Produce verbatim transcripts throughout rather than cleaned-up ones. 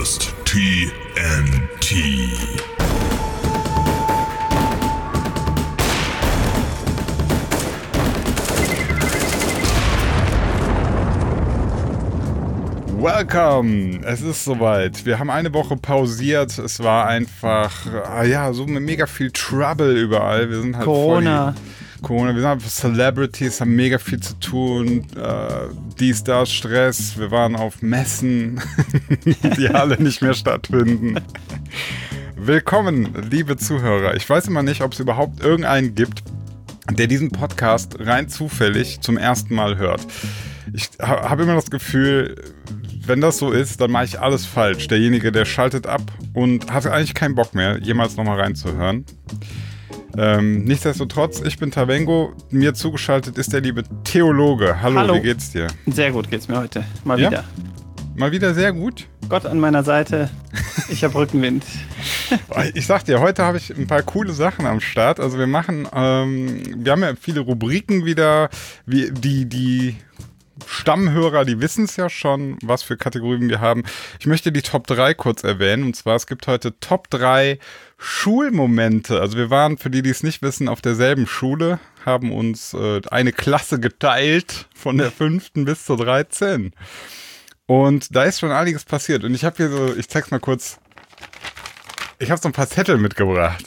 Podcast T N T. Welcome! Es ist soweit. Wir haben eine Woche pausiert. Es war einfach, ah ja, so mega viel Trouble überall. Wir sind halt Corona. Voll Corona. Wir sind halt Celebrities, haben mega viel zu tun. Äh, dies, das, Stress. Wir waren auf Messen, die alle nicht mehr stattfinden. Willkommen, liebe Zuhörer. Ich weiß immer nicht, ob es überhaupt irgendeinen gibt, der diesen Podcast rein zufällig zum ersten Mal hört. Ich ha- habe immer das Gefühl, wenn das so ist, dann mache ich alles falsch. Derjenige, der schaltet ab und hat eigentlich keinen Bock mehr, jemals nochmal reinzuhören. Ähm, nichtsdestotrotz, ich bin Tavengo, mir zugeschaltet ist der liebe Theologe. Hallo, Hallo. Wie geht's dir? Sehr gut geht's mir heute. Mal Ja? wieder. Mal wieder sehr gut. Gott an meiner Seite. Ich habe Rückenwind. Ich sag dir, heute habe ich ein paar coole Sachen am Start. Also wir machen, ähm, wir haben ja viele Rubriken wieder, wie die, die Stammhörer, die wissen es ja schon, was für Kategorien wir haben. Ich möchte die Top drei kurz erwähnen. Und zwar, es gibt heute Top drei Schulmomente. Also wir waren, für die, die es nicht wissen, auf derselben Schule, haben uns äh, eine Klasse geteilt, von der fünften bis zur dreizehn. Und da ist schon einiges passiert. Und ich habe hier so, ich zeig's mal kurz, ich habe so ein paar Zettel mitgebracht.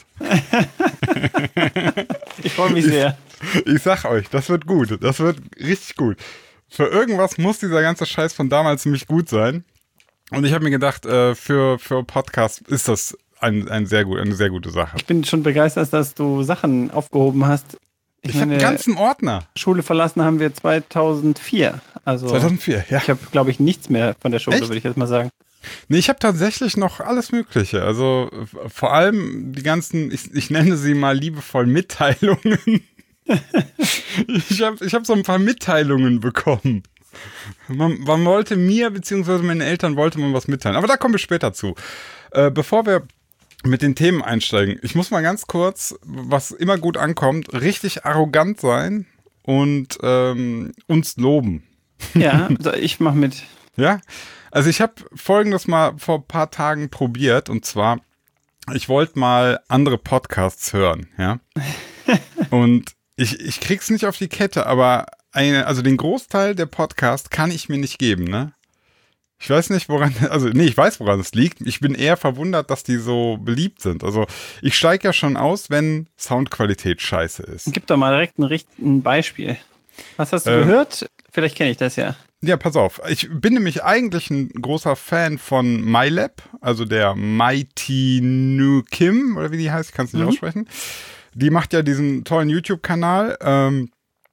Ich freue mich sehr. Ich, ich sag euch, das wird gut. Das wird richtig gut. Für irgendwas muss dieser ganze Scheiß von damals ziemlich gut sein. Und ich habe mir gedacht, äh, für, für Podcast ist das ein, ein sehr gut, eine sehr gute Sache. Ich bin schon begeistert, dass du Sachen aufgehoben hast. Ich, Ich habe meine, einen ganzen Ordner. Schule verlassen haben wir zweitausendvier. Also zweitausendvier, ja. ich habe, glaube ich, nichts mehr von der Schule, Echt? würde ich jetzt mal sagen. Nee, ich habe tatsächlich noch alles Mögliche. Also f- vor allem die ganzen, ich, ich nenne sie mal liebevoll Mitteilungen. ich habe ich hab so ein paar Mitteilungen bekommen. Man, man wollte mir, beziehungsweise meinen Eltern wollte man was mitteilen. Aber da kommen wir später zu. Äh, bevor wir mit den Themen einsteigen, ich muss mal ganz kurz, was immer gut ankommt, richtig arrogant sein und ähm, uns loben. Ja, also ich mache mit. Ja, also ich habe Folgendes mal vor ein paar Tagen probiert, und zwar, ich wollte mal andere Podcasts hören, ja. Und ich, ich krieg's nicht auf die Kette, aber eine, also den Großteil der Podcasts kann ich mir nicht geben, ne? Ich weiß nicht, woran, also nee, ich weiß, woran es liegt. Ich bin eher verwundert, dass die so beliebt sind. Also ich steige ja schon aus, wenn Soundqualität scheiße ist. Gib doch mal direkt ein, richt- ein Beispiel. Was hast du Ähm, gehört? Vielleicht kenne ich das ja. Ja, pass auf. Ich bin nämlich eigentlich ein großer Fan von MyLab, also der Mighty Nu Kim, oder wie die heißt, ich kann es nicht Mhm. aussprechen. Die macht ja diesen tollen YouTube-Kanal ähm,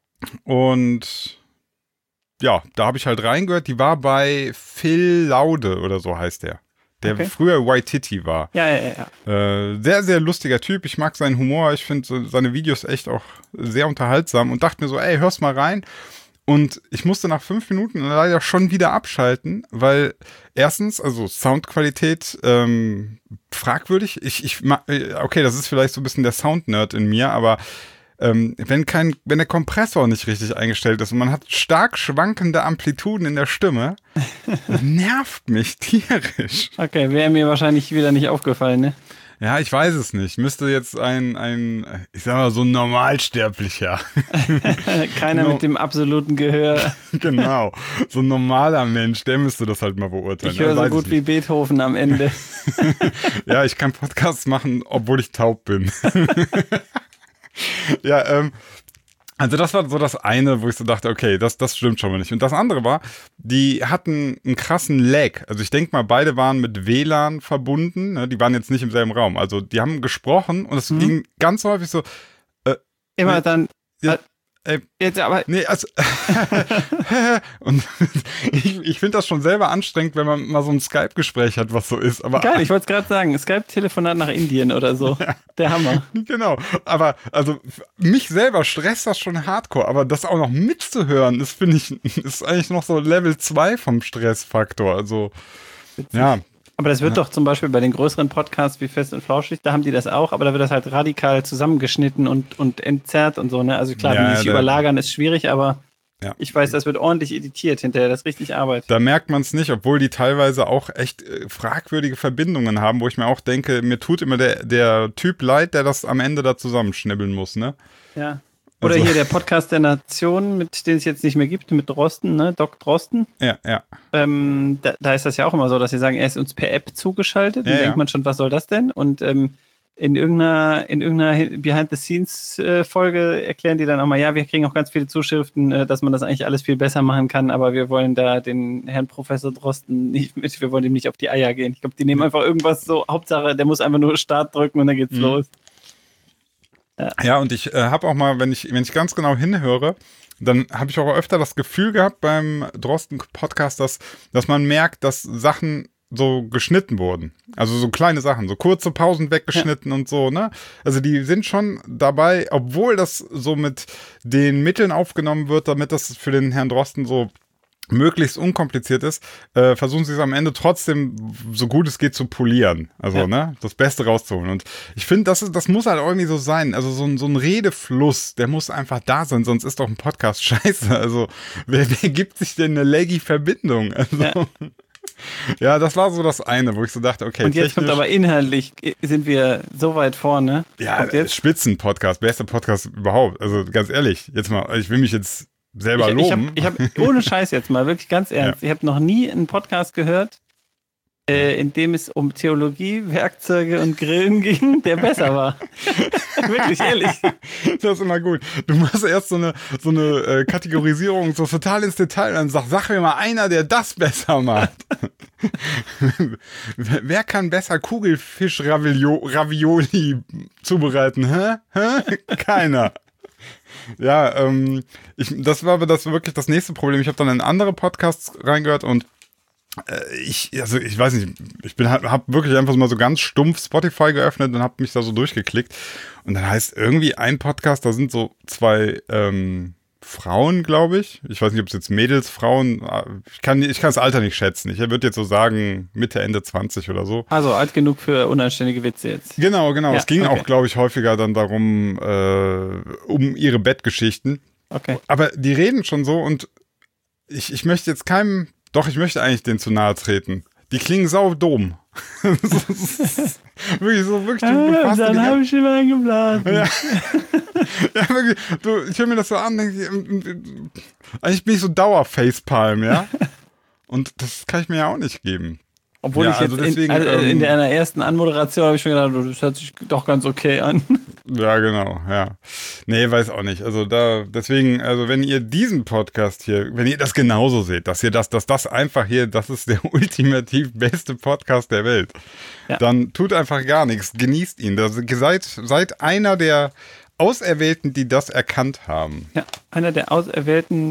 und ja, da habe ich halt reingehört. Die war bei Phil Laude oder so heißt der, der Okay. früher Waititi war. Ja, ja, ja. Äh, sehr, sehr lustiger Typ. Ich mag seinen Humor. Ich finde so, seine Videos echt auch sehr unterhaltsam und dachte mir so, ey, hör's mal rein. Und ich musste nach fünf Minuten leider schon wieder abschalten, weil erstens, also Soundqualität ähm, fragwürdig. Ich, ich, ma- äh, okay, das ist vielleicht so ein bisschen der Sound-Nerd in mir, aber ähm, wenn kein, wenn der Kompressor nicht richtig eingestellt ist und man hat stark schwankende Amplituden in der Stimme, nervt mich tierisch. Okay, wäre mir wahrscheinlich wieder nicht aufgefallen, ne? Ja, ich weiß es nicht. Müsste jetzt ein, ein, ich sag mal, so ein Normalsterblicher. Keiner Genau. mit dem absoluten Gehör. Genau. So ein normaler Mensch, der müsste das halt mal beurteilen. Ich höre Ja, so weiß gut ich wie Beethoven am Ende. nicht. Ja, ich kann Podcasts machen, obwohl ich taub bin. Ja, ähm, also das war so das eine, wo ich so dachte, okay, das, das stimmt schon mal nicht. Und das andere war, die hatten einen krassen Lag. Also ich denke mal, beide waren mit W L A N verbunden. Ne? Die waren jetzt nicht im selben Raum. Also die haben gesprochen und es Mhm. ging ganz häufig so, Immer Nee. dann. Ja, ey, Jetzt aber. nee, also und ich, ich finde das schon selber anstrengend, wenn man mal so ein Skype-Gespräch hat, was so ist. Aber Geil, ich wollte es gerade sagen. Skype-Telefonat nach Indien oder so. Der Hammer. genau, aber also mich selber stresst das schon hardcore, aber das auch noch mitzuhören, das finde ich, ist eigentlich noch so Level zwei vom Stressfaktor. Also ja, Aber das wird doch zum Beispiel bei den größeren Podcasts wie Fest und Flauschig, da haben die das auch, aber da wird das halt radikal zusammengeschnitten und, und entzerrt und so, ne? Also klar, Ja, die sich da- überlagern ist schwierig, aber Ja. Ich weiß, das wird ordentlich editiert hinterher, das ist richtig Arbeit. Da merkt man es nicht, obwohl die teilweise auch echt äh, fragwürdige Verbindungen haben, wo ich mir auch denke, mir tut immer der, der Typ leid, der das am Ende da zusammenschnibbeln muss, ne? Ja. Oder Also- hier der Podcast der Nation, mit den es jetzt nicht mehr gibt, mit Drosten, ne? Doc Drosten. Ja, ja. Ähm, da, da ist das ja auch immer so, dass sie sagen, er ist uns per App zugeschaltet. Ja, Dann ja. denkt man schon, was soll das denn? Und ähm, in irgendeiner, in irgendeiner Behind-the-Scenes-Folge erklären die dann auch mal, ja, wir kriegen auch ganz viele Zuschriften, äh, dass man das eigentlich alles viel besser machen kann, aber wir wollen da den Herrn Professor Drosten nicht mit, wir wollen ihm nicht auf die Eier gehen. Ich glaube, die nehmen einfach irgendwas so, Hauptsache, der muss einfach nur Start drücken und dann geht's Mhm. los. Ja, und ich äh, habe auch mal, wenn ich, wenn ich ganz genau hinhöre, dann habe ich auch öfter das Gefühl gehabt beim Drosten-Podcast, dass, dass man merkt, dass Sachen so geschnitten wurden. Also so kleine Sachen, so kurze Pausen weggeschnitten und so, ne? Also die sind schon dabei, obwohl das so mit den Mitteln aufgenommen wird, damit das für den Herrn Drosten so möglichst unkompliziert ist, äh, versuchen sie es am Ende trotzdem, so gut es geht, zu polieren. Also, Ja. ne, das Beste rauszuholen. Und ich finde, das ist, das muss halt irgendwie so sein. Also so ein, so ein Redefluss, der muss einfach da sein, sonst ist doch ein Podcast scheiße. Also, wer, wer gibt sich denn eine laggy Verbindung? Also, ja. ja, das war so das eine, wo ich so dachte, okay, Und jetzt kommt aber inhaltlich, sind wir so weit vorne. ja, Kommt jetzt? Spitzen-Podcast, bester Podcast überhaupt. Also, ganz ehrlich, jetzt mal, ich will mich jetzt selber Ich, ich loben. habe, ich hab, ohne Scheiß jetzt mal, wirklich ganz ernst, ich habe noch nie einen Podcast gehört, äh, in dem es um Theologie, Werkzeuge und Grillen ging, der besser war. Wirklich, ehrlich. Das ist immer gut. Du machst erst so eine, so eine äh, Kategorisierung so total ins Detail und dann sag, sag mir mal einer, der das besser macht. Wer kann besser Kugelfisch-Ravioli zubereiten? Hä? Hä? Keiner. Ja, ähm, ich, das war aber das wirklich das nächste Problem. Ich habe dann in andere Podcasts reingehört und äh, ich, also ich weiß nicht, ich bin halt, habe wirklich einfach mal so ganz stumpf Spotify geöffnet und habe mich da so durchgeklickt. Und dann heißt irgendwie ein Podcast, da sind so zwei ähm, Frauen, glaube ich. Ich weiß nicht, ob es jetzt Mädels, Frauen, ich kann, ich kann das Alter nicht schätzen. Ich würde jetzt so sagen Mitte, Ende zwanzig oder so. Also alt genug für unanständige Witze jetzt. Genau, genau. Ja, es ging okay. auch, glaube ich, häufiger dann darum, äh, um ihre Bettgeschichten. Okay. Aber die reden schon so und ich, ich möchte jetzt keinem, doch, ich möchte eigentlich denen zu nahe treten. Die klingen sau dumm. Wirklich so, wirklich. Du, du fasst die dann habe ich immer eingeblasen. ja. ja, wirklich. Du, ich höre mir das so an, denke ich, eigentlich bin ich so Dauer-Facepalm, ja? Und das kann ich mir ja auch nicht geben. Obwohl Ja, ich jetzt also deswegen, in, also in ähm, der einer ersten Anmoderation habe ich schon gedacht, das hört sich doch ganz okay an. Ja, genau, ja. Nee, weiß auch nicht. Also da, deswegen, also wenn ihr diesen Podcast hier, wenn ihr das genauso seht, dass ihr das, dass das einfach hier, das ist der ultimativ beste Podcast der Welt, Ja. dann tut einfach gar nichts, genießt ihn. Das, seid, seid einer der Auserwählten, die das erkannt haben. Ja, einer der auserwählten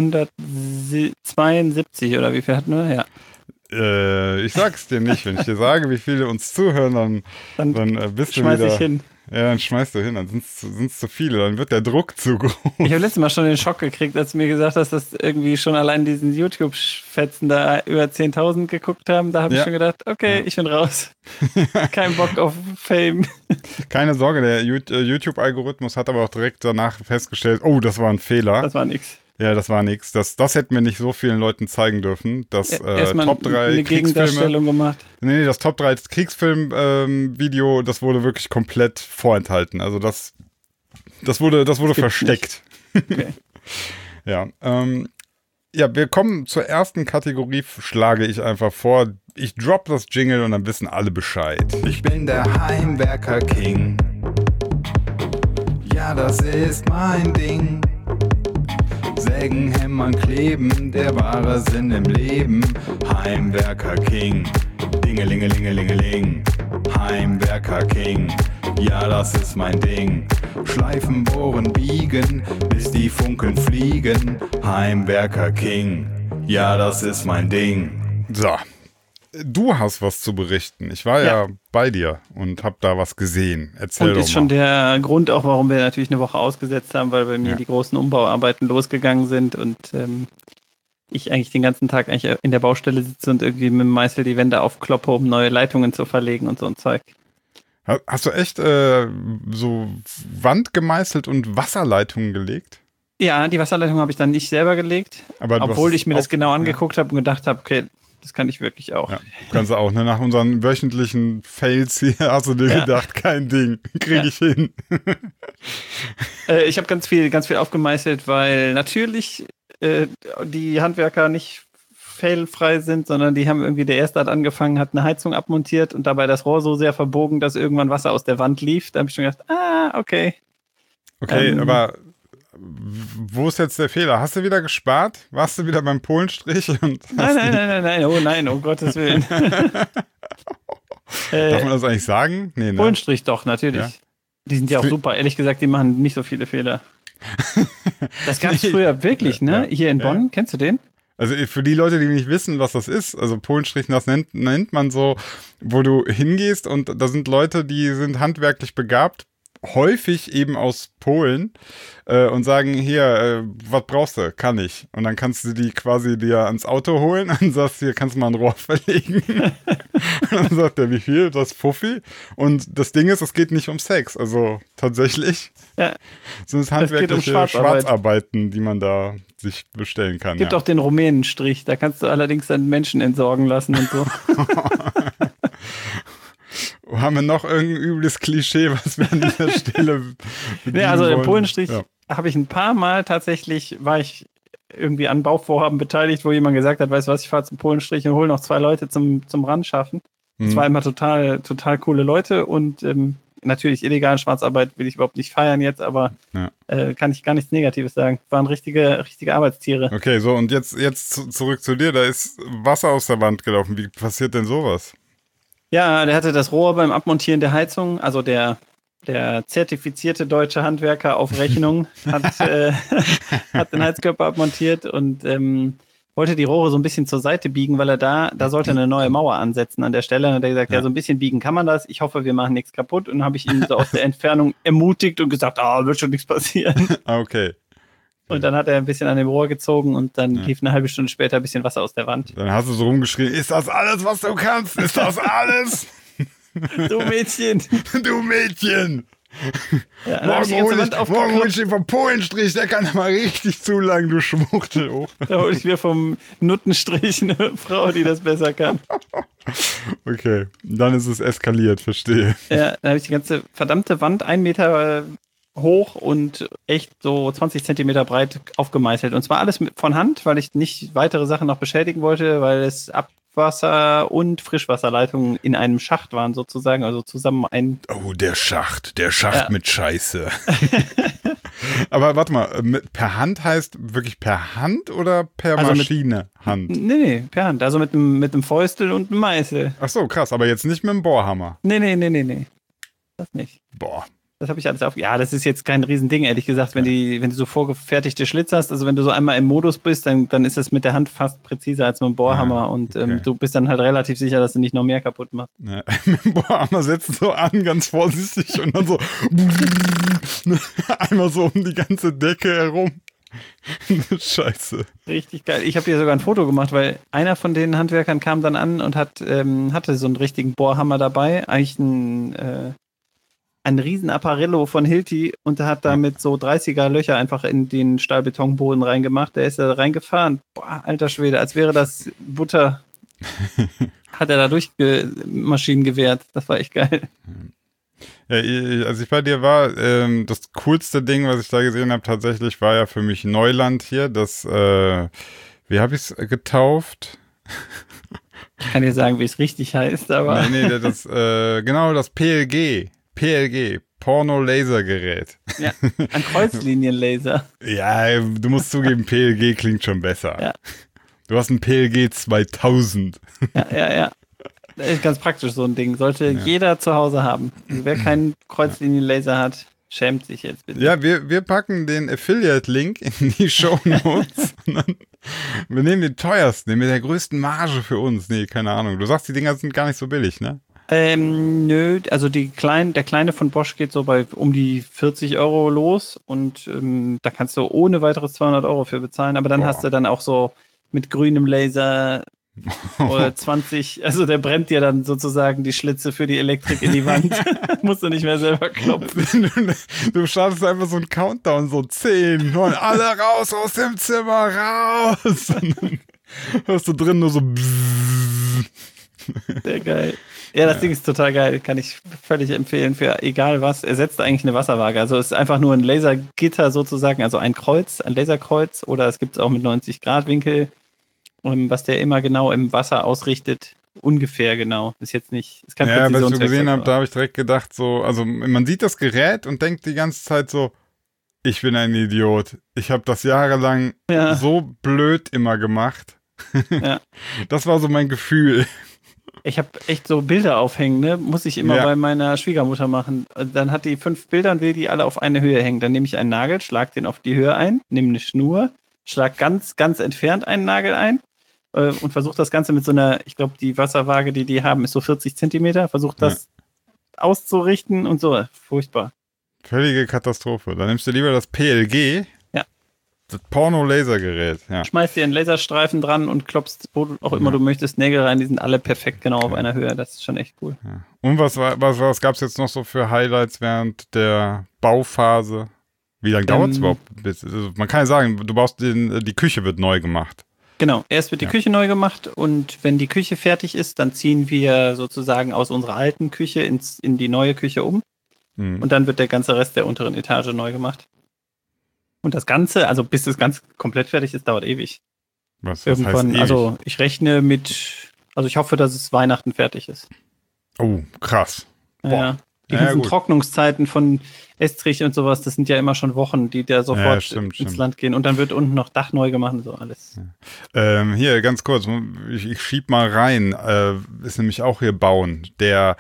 hundertzweiundsiebzig oder wie viel hatten wir? Ja. Äh, ich sag's dir nicht. Wenn ich dir sage, wie viele uns zuhören, dann, Dann, dann äh, bist du schmeiß wieder... ich hin. Ja, dann schmeißt du hin, dann sind's, sind's zu viele, dann wird der Druck zu groß. Ich habe letztes Mal schon den Schock gekriegt, als du mir gesagt hast, dass irgendwie schon allein diesen YouTube-Fetzen da über zehntausend geguckt haben. Da habe Ja. ich schon gedacht, okay, ich bin raus. Kein Bock auf Fame. Keine Sorge, der Ju- äh, YouTube-Algorithmus hat aber auch direkt danach festgestellt, oh, das war ein Fehler. Das war nix. Ja, das war nix. Das, das hätten wir nicht so vielen Leuten zeigen dürfen. Das äh, Erstmal Top drei eine Kriegsfilme. Gegendarstellung gemacht. Nee, nee, das Top drei Kriegsfilm-Video, das wurde wirklich komplett vorenthalten. Also das, das wurde, das wurde gibt's versteckt. Okay. Ja, ähm, ja, wir kommen zur ersten Kategorie, schlage ich einfach vor. Ich drop das Jingle und dann wissen alle Bescheid. Ich bin der Heimwerker King. Ja, das ist mein Ding. Sägen, hämmern, kleben, der wahre Sinn im Leben. Heimwerker King. Dingelingelingelingeling. Heimwerker King. Ja, das ist mein Ding. Schleifen, bohren, biegen, bis die Funken fliegen. Heimwerker King. Ja, das ist mein Ding. So, du hast was zu berichten. Ich war ja, Ja. bei dir und habe da was gesehen. Erzähl Und doch ist mal. schon der Grund auch, warum wir natürlich eine Woche ausgesetzt haben, weil bei mir Ja. die großen Umbauarbeiten losgegangen sind und ähm, ich eigentlich den ganzen Tag eigentlich in der Baustelle sitze und irgendwie mit dem Meißel die Wände aufkloppe, um neue Leitungen zu verlegen und so ein Zeug. Hast du echt äh, so Wand gemeißelt und Wasserleitungen gelegt? Ja, die Wasserleitung habe ich dann nicht selber gelegt, Aber du obwohl hast ich mir auch- das genau ja. angeguckt habe und gedacht habe, okay, das kann ich wirklich auch. Ja, kannst du auch, ne? Nach unseren wöchentlichen Fails hier hast du dir Ja. gedacht, kein Ding, krieg Ja. ich hin. Äh, ich habe ganz viel, ganz viel aufgemeißelt, weil natürlich äh, die Handwerker nicht failfrei sind, sondern die haben irgendwie, der erste hat angefangen, hat eine Heizung abmontiert und dabei das Rohr so sehr verbogen, dass irgendwann Wasser aus der Wand lief. Da habe ich schon gedacht, ah, okay. Okay, Ähm. aber wo ist jetzt der Fehler? Hast du wieder gespart? Warst du wieder beim Polenstrich? Und Nein, hast nein, die- nein, nein, nein, oh nein, um Gottes Willen. Darf äh, man das eigentlich sagen? Nee, ne? Bullenstrich doch, natürlich. Ja. Die sind ja auch Für- super. Ehrlich gesagt, die machen nicht so viele Fehler. Das gab es Nee. früher wirklich, ne? Ja. Hier in Ja. Bonn, kennst du den? Also für die Leute, die nicht wissen, was das ist, also Polenstrich, das nennt, nennt man so, wo du hingehst und da sind Leute, die sind handwerklich begabt, häufig eben aus Polen äh, und sagen, hier, äh, was brauchst du? Kann ich. Und dann kannst du die quasi dir ans Auto holen und sagst, hier kannst du mal ein Rohr verlegen. Und dann sagt er, wie viel? Das ist Fuffi. Und das Ding ist, es geht nicht um Sex. Also tatsächlich Ja. sind es geht um handwerkliche Schwarzarbeit. Schwarzarbeiten, die man da sich bestellen kann. Gibt ja. auch den Rumänenstrich, da kannst du allerdings dann Menschen entsorgen lassen und so. Haben wir noch irgendein übles Klischee, was wir an dieser Stelle bedienen Ja, also den wollen? Polenstrich Ja. habe ich ein paar Mal tatsächlich, war ich irgendwie an Bauvorhaben beteiligt, wo jemand gesagt hat, weißt du was, ich fahre zum Polenstrich und hole noch zwei Leute zum, zum Ran schaffen. Das Mhm. waren immer total, total coole Leute und ähm, natürlich illegale Schwarzarbeit will ich überhaupt nicht feiern jetzt, aber Ja. äh, kann ich gar nichts Negatives sagen. Waren richtige, richtige Arbeitstiere. Okay, so und jetzt, jetzt zu- zurück zu dir. Da ist Wasser aus der Wand gelaufen. Wie passiert denn sowas? Ja, der hatte das Rohr beim Abmontieren der Heizung, also der, der zertifizierte deutsche Handwerker auf Rechnung hat, äh, hat den Heizkörper abmontiert und ähm, wollte die Rohre so ein bisschen zur Seite biegen, weil er da, da sollte eine neue Mauer ansetzen an der Stelle. Und hat er gesagt, ja. Ja. ja, so ein bisschen biegen kann man das. Ich hoffe, wir machen nichts kaputt. Und dann habe ich ihn so aus der Entfernung ermutigt und gesagt, ah, wird schon nichts passieren. Ah, okay. Und dann hat er ein bisschen an dem Rohr gezogen und dann Ja. lief eine halbe Stunde später ein bisschen Wasser aus der Wand. Dann hast du so rumgeschrien, ist das alles, was du kannst? Ist das alles? Du Mädchen! Du Mädchen! Ja, dann hab ich Morgen die ganze hol Wand ich, morgen hol aufgeklappt. ich den vom Polenstrich, der kann mal richtig zu lang, du Schwuchtel. Oh. Da hole ich mir vom Nuttenstrich eine Frau, die das besser kann. Okay, dann ist es eskaliert, verstehe. Ja, dann habe ich die ganze verdammte Wand einen Meter äh, hoch und echt so zwanzig Zentimeter breit aufgemeißelt. Und zwar alles mit, von Hand, weil ich nicht weitere Sachen noch beschädigen wollte, weil es Abwasser- und Frischwasserleitungen in einem Schacht waren sozusagen, also zusammen ein... Oh, der Schacht, der Schacht Ja. mit Scheiße. Aber warte mal, mit, per Hand heißt wirklich per Hand oder per Also mit- Maschine Hand? Nee, nee, per Hand, also mit einem mit einem Fäustel und einem Meißel. Ach so, krass, aber jetzt nicht mit dem Bohrhammer. Nee, nee, nee, nee, nee. Das nicht. Boah. Das habe ich alles auf. Ja, das ist jetzt kein Riesending, ehrlich gesagt, wenn die, wenn du so vorgefertigte Schlitze hast, also wenn du so einmal im Modus bist, dann, dann ist es mit der Hand fast präziser als mit dem Bohrhammer Ah, und okay. ähm, du bist dann halt relativ sicher, dass du nicht noch mehr kaputt machst. Ja, mit dem Bohrhammer setzt so an, ganz vorsichtig und dann so einmal so um die ganze Decke herum. Scheiße. Richtig geil. Ich habe dir sogar ein Foto gemacht, weil einer von den Handwerkern kam dann an und hat ähm, hatte so einen richtigen Bohrhammer dabei, eigentlich ein äh, ein riesen Apparillo von Hilti und hat damit so dreißiger Löcher einfach in den Stahlbetonboden reingemacht. Der ist da reingefahren. Boah, alter Schwede, als wäre das Butter. Hat er da durchmaschinen gewehrt. Das war echt geil. Ja, ich- als ich bei dir war, ähm, das coolste Ding, was ich da gesehen habe, tatsächlich war ja für mich Neuland hier. Das, äh, wie habe ich es getauft? Ich kann dir sagen, wie es richtig heißt, aber Nee, nee, das, äh, genau, das P L G. P L G, Porno-Lasergerät. ja, ein Kreuzlinienlaser. Ja, du musst zugeben, P L G klingt schon besser. Ja. Du hast ein P L G zweitausend. Ja, ja, ja. Das ist ganz praktisch, so ein Ding. Sollte Ja. jeder zu Hause haben. Wer keinen Kreuzlinienlaser hat, schämt sich jetzt bitte. Ja, wir, wir packen den Affiliate-Link in die Shownotes. Und dann- Wir nehmen den teuersten, den mit der größten Marge für uns. Nee, keine Ahnung. Du sagst, die Dinger sind gar nicht so billig, ne? Ähm, nö, also die kleinen, der kleine von Bosch geht so bei um die vierzig Euro los und ähm, da kannst du ohne weiteres zweihundert Euro für bezahlen, aber dann Boah. hast du dann auch so mit grünem Laser Oder zwanzig, also der brennt dir dann sozusagen die Schlitze für die Elektrik in die Wand. Musst du nicht mehr selber klopfen. Du, du startest einfach so einen Countdown, so zehn, neun, alle raus aus dem Zimmer, raus. Und dann hörst du drin nur so bzzz. Sehr geil. Ja, das ja. Ding ist total geil. Kann ich völlig empfehlen für egal was. Ersetzt eigentlich eine Wasserwaage. Also es ist einfach nur ein Lasergitter sozusagen, also ein Kreuz, ein Laserkreuz. Oder es gibt es auch mit neunzig Grad Winkel, was der immer genau im Wasser ausrichtet. Ungefähr genau. Ist jetzt nicht. Ist kein ja, was ich so gesehen habe, da habe ich direkt gedacht, so, also man sieht das Gerät und denkt die ganze Zeit so, ich bin ein Idiot. Ich habe das jahrelang ja. so blöd immer gemacht. Ja. Das war so mein Gefühl. Ich habe echt so Bilder aufhängen, ne? Muss ich immer ja. bei meiner Schwiegermutter machen. Dann hat die fünf Bilder und will die alle auf eine Höhe hängen. Dann nehme ich einen Nagel, schlag den auf die Höhe ein, nehme eine Schnur, schlag ganz, ganz entfernt einen Nagel ein äh, und versuche das Ganze mit so einer, ich glaube, die Wasserwaage, die die haben, ist so vierzig Zentimeter. Versuche das ja. auszurichten und so. Furchtbar. Völlige Katastrophe. Dann nimmst du lieber das P L G. Das Porno-Lasergerät, ja. Schmeißt dir einen Laserstreifen dran und klopfst, wo auch immer ja. du möchtest, Nägel rein. Die sind alle perfekt genau okay. auf einer Höhe. Das ist schon echt cool. Ja. Und was, was, was gab es jetzt noch so für Highlights während der Bauphase? Wie lange ähm, dauert es überhaupt? Also man kann ja sagen, du baust den, die Küche wird neu gemacht. Genau, erst wird die ja. Küche neu gemacht und wenn die Küche fertig ist, dann ziehen wir sozusagen aus unserer alten Küche ins, in die neue Küche um. Mhm. Und dann wird der ganze Rest der unteren Etage neu gemacht. Und das Ganze, also bis das Ganze komplett fertig ist, dauert ewig. Was, was Irgendwann, heißt ewig? Also ich rechne mit, also ich hoffe, dass es Weihnachten fertig ist. Oh, krass. Boah. Ja, die ja, ganzen ja, Trocknungszeiten von Estrich und sowas, das sind ja immer schon Wochen, die da sofort ja, stimmt, ins stimmt. Land gehen. Und dann wird unten noch Dach neu gemacht und so alles. Ja. Ähm, hier, ganz kurz, ich, ich schieb mal rein, äh, ist nämlich auch hier bauen. Der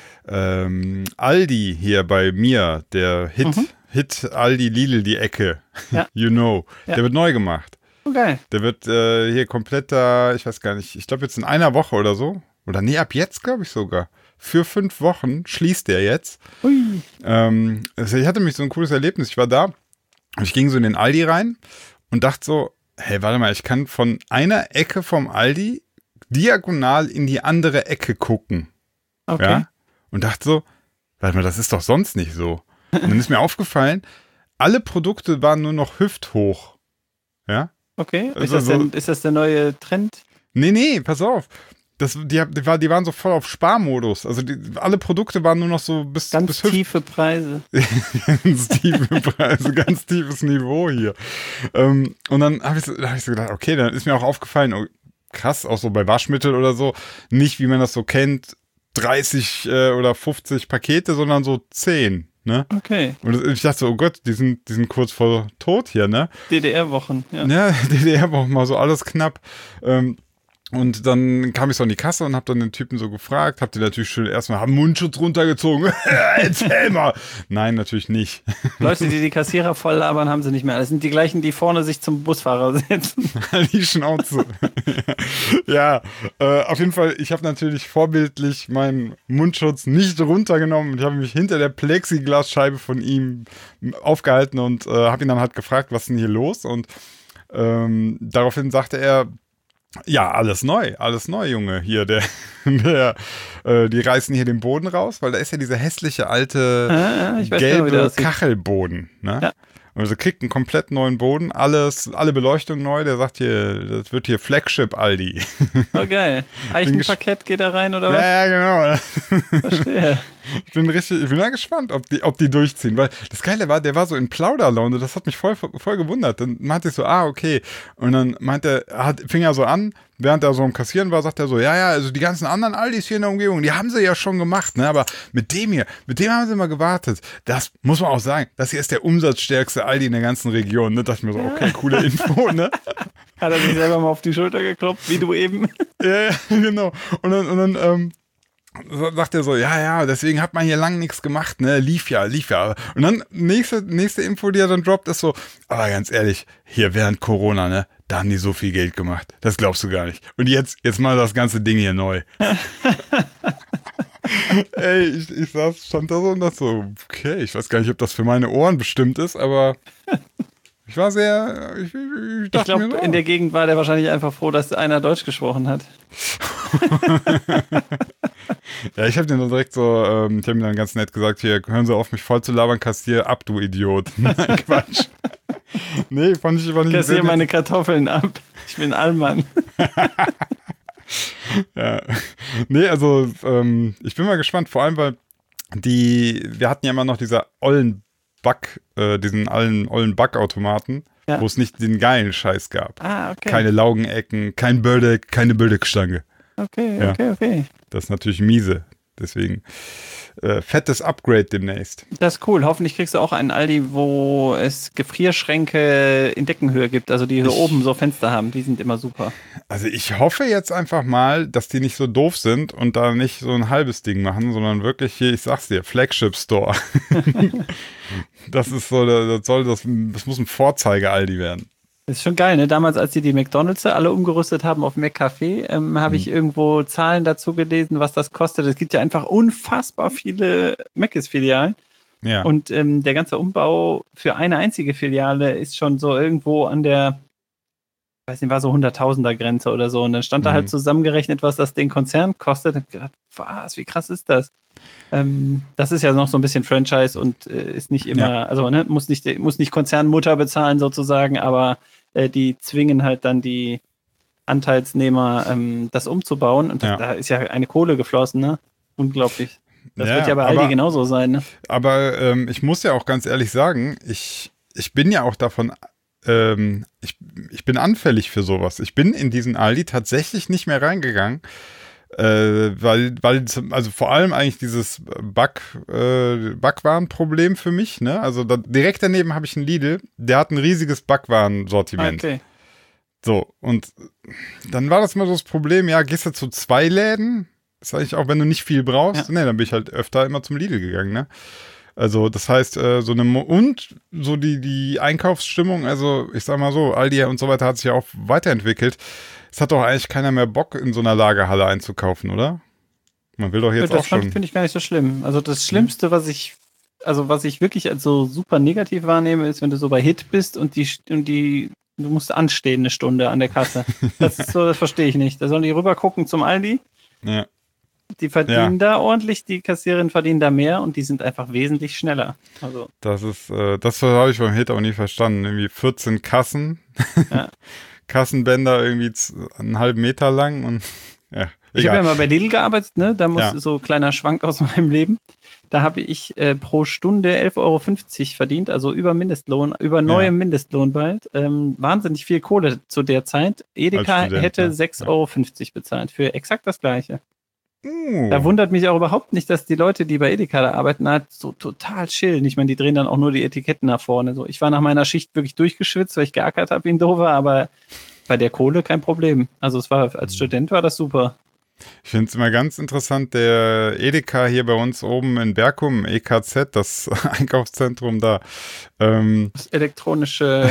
ähm, Aldi hier bei mir, der Hit, mhm. Hit Aldi Lidl, die Ecke, ja. you know, ja. der wird neu gemacht. Okay. Der wird äh, hier komplett da, ich weiß gar nicht, ich glaube jetzt in einer Woche oder so, oder nee, ab jetzt glaube ich sogar, für fünf Wochen schließt der jetzt. Ui. Ähm, also ich hatte mich so ein cooles Erlebnis, ich war da und ich ging so in den Aldi rein und dachte so, hey, warte mal, ich kann von einer Ecke vom Aldi diagonal in die andere Ecke gucken. Okay. Ja? Und dachte so, warte mal, das ist doch sonst nicht so. Und dann ist mir aufgefallen, alle Produkte waren nur noch hüfthoch. Ja? Okay, ist, also, das denn, ist das der neue Trend? Nee, nee, pass auf. Das, die, die, war, die waren so voll auf Sparmodus. Also die, alle Produkte waren nur noch so bis Ganz bis tiefe Hüft- Preise. Ganz tiefe Preise, ganz tiefes Niveau hier. Ähm, und dann habe ich, so, hab ich so gedacht, okay, dann ist mir auch aufgefallen, oh, krass, auch so bei Waschmittel oder so, nicht wie man das so kennt, dreißig äh, oder fünfzig Pakete, sondern so zehn. Ne? Okay. Und ich dachte so, oh Gott, die sind, die sind kurz vor tot hier, ne? D D R-Wochen, ja. Ja, D D R-Wochen, mal so alles knapp. Ähm, und dann kam ich so an die Kasse und hab dann den Typen so gefragt, hab die natürlich schön erstmal, haben Mundschutz runtergezogen. Erzähl mal! Nein, natürlich nicht. Leute, die die Kassierer voll labern, haben sie nicht mehr. Das sind die gleichen, die vorne sich zum Busfahrer setzen. Die Schnauze. Ja, äh, auf jeden Fall, ich habe natürlich vorbildlich meinen Mundschutz nicht runtergenommen. Ich habe mich hinter der Plexiglasscheibe von ihm aufgehalten und äh, habe ihn dann halt gefragt, was ist denn hier los? Und ähm, daraufhin sagte er, ja, alles neu, alles neu, Junge. Hier, der, der, äh, die reißen hier den Boden raus, weil da ist ja dieser hässliche alte ah, ich weiß gelbe genau, Kachelboden, ne? Ja. Also kriegt einen komplett neuen Boden, alles, alle Beleuchtung neu. Der sagt hier, das wird hier Flagship Aldi. Oh geil. Eichenparkett geht da rein oder was? Ja, ja, genau. Verstehe. Ich bin richtig, ich bin da gespannt, ob die, ob die durchziehen, weil das Geile war, der war so in Plauderlaune, das hat mich voll, voll gewundert. Dann meinte ich so, ah, okay. Und dann meinte er, hat, fing er so an, während er so am Kassieren war, sagt er so, ja, ja, also die ganzen anderen Aldis hier in der Umgebung, die haben sie ja schon gemacht, ne, aber mit dem hier, mit dem haben sie mal gewartet. Das muss man auch sagen, das hier ist der umsatzstärkste Aldi in der ganzen Region, ne, dachte ich mir so, okay, coole Info, ne. Hat er sich selber mal auf die Schulter geklopft, wie du eben. Ja, ja, genau. Und dann, und dann, ähm, sagt er so, ja, ja, deswegen hat man hier lang nichts gemacht, ne, lief ja, lief ja. Und dann, nächste, nächste Info, die er dann droppt, ist so, aber ganz ehrlich, hier während Corona, ne, da haben die so viel Geld gemacht. Das glaubst du gar nicht. Und jetzt, jetzt mal das ganze Ding hier neu. Ey, ich, ich saß, stand da so und dachte so, okay, ich weiß gar nicht, ob das für meine Ohren bestimmt ist, aber Ich war sehr, ich, ich Ich dachte glaube, mir so, in der Gegend war der wahrscheinlich einfach froh, dass einer Deutsch gesprochen hat. ja, ich habe den dann direkt so, ähm, ich habe mir dann ganz nett gesagt, hier, hören Sie auf, mich voll zu labern, kassier ab, du Idiot. Nein, Quatsch. Nee, fand ich, fand ich Kassier meine Kartoffeln ab. Ich bin Allmann. ja. Nee, also, ähm, ich bin mal gespannt, vor allem, weil die, wir hatten ja immer noch diese ollen Back, äh, diesen allen ollen Backautomaten, ja. wo es nicht den geilen Scheiß gab. Ah, okay. Keine Laugenecken, kein Bördeck, keine Bördeckstange. Okay, ja. okay, okay. Das ist natürlich miese. Deswegen äh, fettes Upgrade demnächst. Das ist cool. Hoffentlich kriegst du auch einen Aldi, wo es Gefrierschränke in Deckenhöhe gibt, also die hier ich, oben so Fenster haben. Die sind immer super. Also ich hoffe jetzt einfach mal, dass die nicht so doof sind und da nicht so ein halbes Ding machen, sondern wirklich hier, ich sag's dir, Flagship Store. Das ist so, das soll das, das muss ein Vorzeige-Aldi werden. Das ist schon geil, ne? Damals, als sie die McDonalds alle umgerüstet haben auf McCafé, ähm, habe mhm. ich irgendwo Zahlen dazu gelesen, was das kostet. Es gibt ja einfach unfassbar viele Mc's-Filialen. Ja. Und ähm, der ganze Umbau für eine einzige Filiale ist schon so irgendwo an der, ich weiß nicht, war so hunderttausender-Grenze oder so. Und dann stand mhm. da halt zusammengerechnet, was das den Konzern kostet. Und gedacht, was, wie krass ist das? Ähm, das ist ja noch so ein bisschen Franchise und äh, ist nicht immer, ja. also ne, muss nicht, muss nicht Konzernmutter bezahlen sozusagen, aber äh, die zwingen halt dann die Anteilsnehmer, ähm, das umzubauen. Und ja. da ist ja eine Kohle geflossen, ne? Unglaublich. Das ja, wird ja bei Aldi genauso sein, ne? Aber ähm, ich muss ja auch ganz ehrlich sagen, ich, ich bin ja auch davon, ähm, ich, ich bin anfällig für sowas. Ich bin in diesen Aldi tatsächlich nicht mehr reingegangen. Äh, weil, weil, also vor allem eigentlich dieses Back, äh, Backwarenproblem für mich, ne? Also da, direkt daneben habe ich einen Lidl, der hat ein riesiges Backwarensortiment. Okay. So, und dann war das mal so das Problem, ja, gehst du zu zwei Läden, das sage ich auch, wenn du nicht viel brauchst, ja. ne, dann bin ich halt öfter immer zum Lidl gegangen, ne? Also das heißt, äh, so eine, Mo- und so die, die Einkaufsstimmung, also ich sag mal so, Aldi und so weiter hat sich ja auch weiterentwickelt. Es hat doch eigentlich keiner mehr Bock, in so einer Lagerhalle einzukaufen, oder? Man will doch jetzt das auch schon... Das finde ich gar nicht so schlimm. Also das Schlimmste, was ich, also was ich wirklich als so super negativ wahrnehme, ist, wenn du so bei Hit bist und die, und die, du musst anstehen eine Stunde an der Kasse. Das ist so, das verstehe ich nicht. Da sollen die rüber gucken zum Aldi. Ja. Die verdienen ja. da ordentlich, die Kassiererinnen verdienen da mehr und die sind einfach wesentlich schneller. Also das ist, äh, das habe ich beim Hit auch nie verstanden. Irgendwie vierzehn Kassen. Ja. Kassenbänder irgendwie einen halben Meter lang und ja. Ich habe ja mal bei Lidl gearbeitet, ne? Da muss ja. so ein kleiner Schwank aus meinem Leben. Da habe ich äh, pro Stunde elf Euro fünfzig verdient, also über Mindestlohn, über neuem ja. Mindestlohn bald. Ähm, wahnsinnig viel Kohle zu der Zeit. Edeka Student, hätte ja. sechs Euro fünfzig bezahlt für exakt das Gleiche. Uh. Da wundert mich auch überhaupt nicht, dass die Leute, die bei Edeka da arbeiten, halt so total chillen. Ich meine, die drehen dann auch nur die Etiketten nach vorne. So, ich war nach meiner Schicht wirklich durchgeschwitzt, weil ich geackert habe wie ein Dover, aber bei der Kohle kein Problem. Also es war als Student war das super. Ich finde es immer ganz interessant, der Edeka hier bei uns oben in Berkum, E K Z, das Einkaufszentrum da. Ähm, das elektronische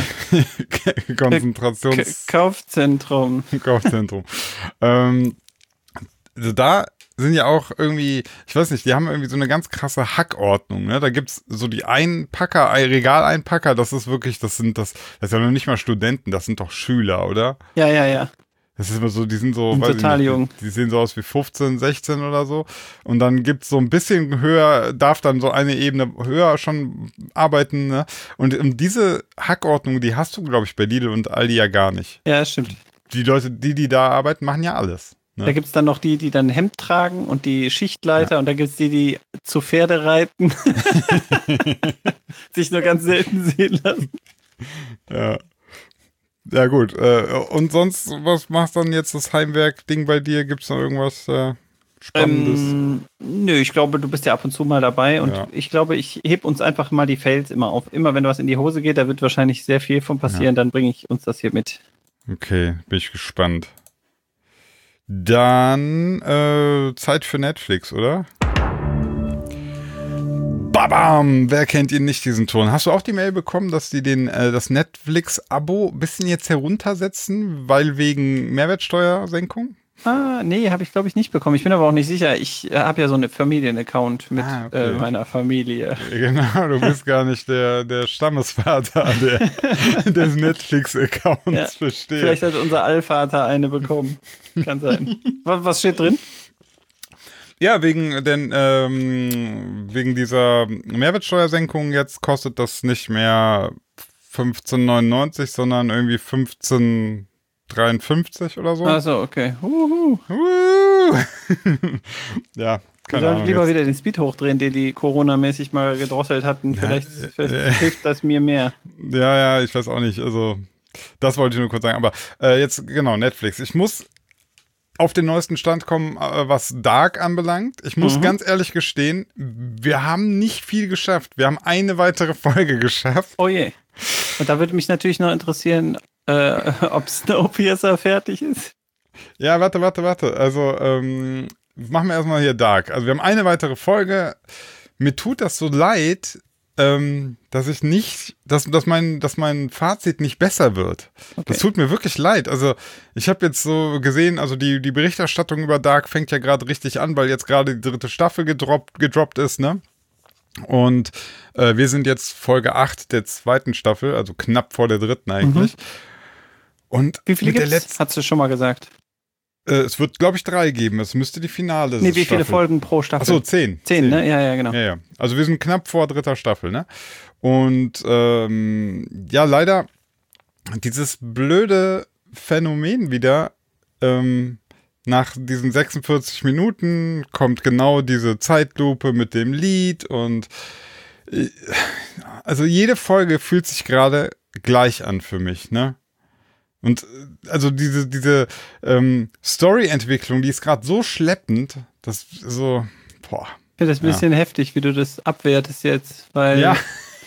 Konzentrations... K- Kaufzentrum. Kaufzentrum. ähm, also da sind ja auch irgendwie, ich weiß nicht, die haben irgendwie so eine ganz krasse Hackordnung, ne? Da gibt's so die Einpacker, Regaleinpacker, das ist wirklich, das sind das, das ist ja noch nicht mal Studenten, das sind doch Schüler, oder? Ja, ja, ja. Das ist immer so, die sind so, weiß total ich nicht, jung. Die, die sehen so aus wie fünfzehn, sechzehn oder so. Und dann gibt's so ein bisschen höher, darf dann so eine Ebene höher schon arbeiten, ne? Und um diese Hackordnung, die hast du, glaube ich, bei Lidl und Aldi ja gar nicht. Ja, das stimmt. Die Leute, die, die da arbeiten, machen ja alles. Ne? Da gibt es dann noch die, die dann Hemd tragen und die Schichtleiter ja. und da gibt es die, die zu Pferde reiten. Sich nur ganz selten sehen lassen. Ja. Ja, gut. Äh, und sonst, was machst dann jetzt das Heimwerk-Ding bei dir? Gibt es noch irgendwas äh, Spannendes? Ähm, nö, ich glaube, du bist ja ab und zu mal dabei und ja. ich glaube, ich heb uns einfach mal die Fails immer auf. Immer wenn was in die Hose geht, da wird wahrscheinlich sehr viel von passieren, ja. dann bringe ich uns das hier mit. Okay, bin ich gespannt. Dann äh, Zeit für Netflix, oder? Babam! Wer kennt ihn nicht, diesen Ton? Hast du auch die Mail bekommen, dass die den, äh, das Netflix-Abo ein bisschen jetzt heruntersetzen, weil wegen Mehrwertsteuersenkung? Ah, nee, habe ich glaube ich nicht bekommen. Ich bin aber auch nicht sicher. Ich äh, habe ja so einen Familien-Account mit Ah, okay. äh, meiner Familie. Genau, du bist gar nicht der, der Stammesvater der, des Netflix-Accounts, Ja, verstehe. Vielleicht hat unser Allvater eine bekommen. Kann sein. Was, was steht drin? Ja, wegen, denn, ähm, wegen dieser Mehrwertsteuersenkung jetzt kostet das nicht mehr fünfzehn neunundneunzig, sondern irgendwie fünfzehn dreiundfünfzig oder so. Achso, okay. Uhu. Uh. Ja, Wir keine sollten Ahnung. lieber jetzt. wieder den Speed hochdrehen, den die Corona-mäßig mal gedrosselt hatten. Vielleicht, äh, vielleicht äh. hilft das mir mehr. Ja, ja, ich weiß auch nicht. Also, das wollte ich nur kurz sagen. Aber äh, jetzt, genau, Netflix. Ich muss auf den neuesten Stand kommen, äh, was Dark anbelangt. Ich muss Mhm. ganz ehrlich gestehen, wir haben nicht viel geschafft. Wir haben eine weitere Folge geschafft. Oh je. Und da würde mich natürlich noch interessieren, äh, ob Snowpiercer fertig ist. Ja, warte, warte, warte. Also, ähm, machen wir erstmal hier Dark. Also, wir haben eine weitere Folge. Mir tut das so leid, ähm, dass ich nicht, dass, dass, mein, dass mein Fazit nicht besser wird. Okay. Das tut mir wirklich leid. Also, ich habe jetzt so gesehen, also die, die Berichterstattung über Dark fängt ja gerade richtig an, weil jetzt gerade die dritte Staffel gedroppt, gedroppt ist, ne? Und äh, wir sind jetzt Folge acht der zweiten Staffel, also knapp vor der dritten eigentlich. Und Wie viele mit der gibt's? letzten, Hast du schon mal gesagt? äh, es wird, glaube ich, drei geben. Es müsste die Finale Nee, wie Staffel. viele Folgen pro Staffel? Achso, zehn. Zehn, ne? Ja, ja, genau. Ja, ja. Also wir sind knapp vor dritter Staffel, ne? Und ähm, ja, leider dieses blöde Phänomen wieder, ähm, nach diesen sechsundvierzig Minuten kommt genau diese Zeitlupe mit dem Lied und äh, also jede Folge fühlt sich gerade gleich an für mich, ne? Und äh, also diese, diese ähm, Story-Entwicklung, die ist gerade so schleppend, dass so, boah. Ich finde das ein bisschen heftig, wie du das abwertest jetzt, weil Ja.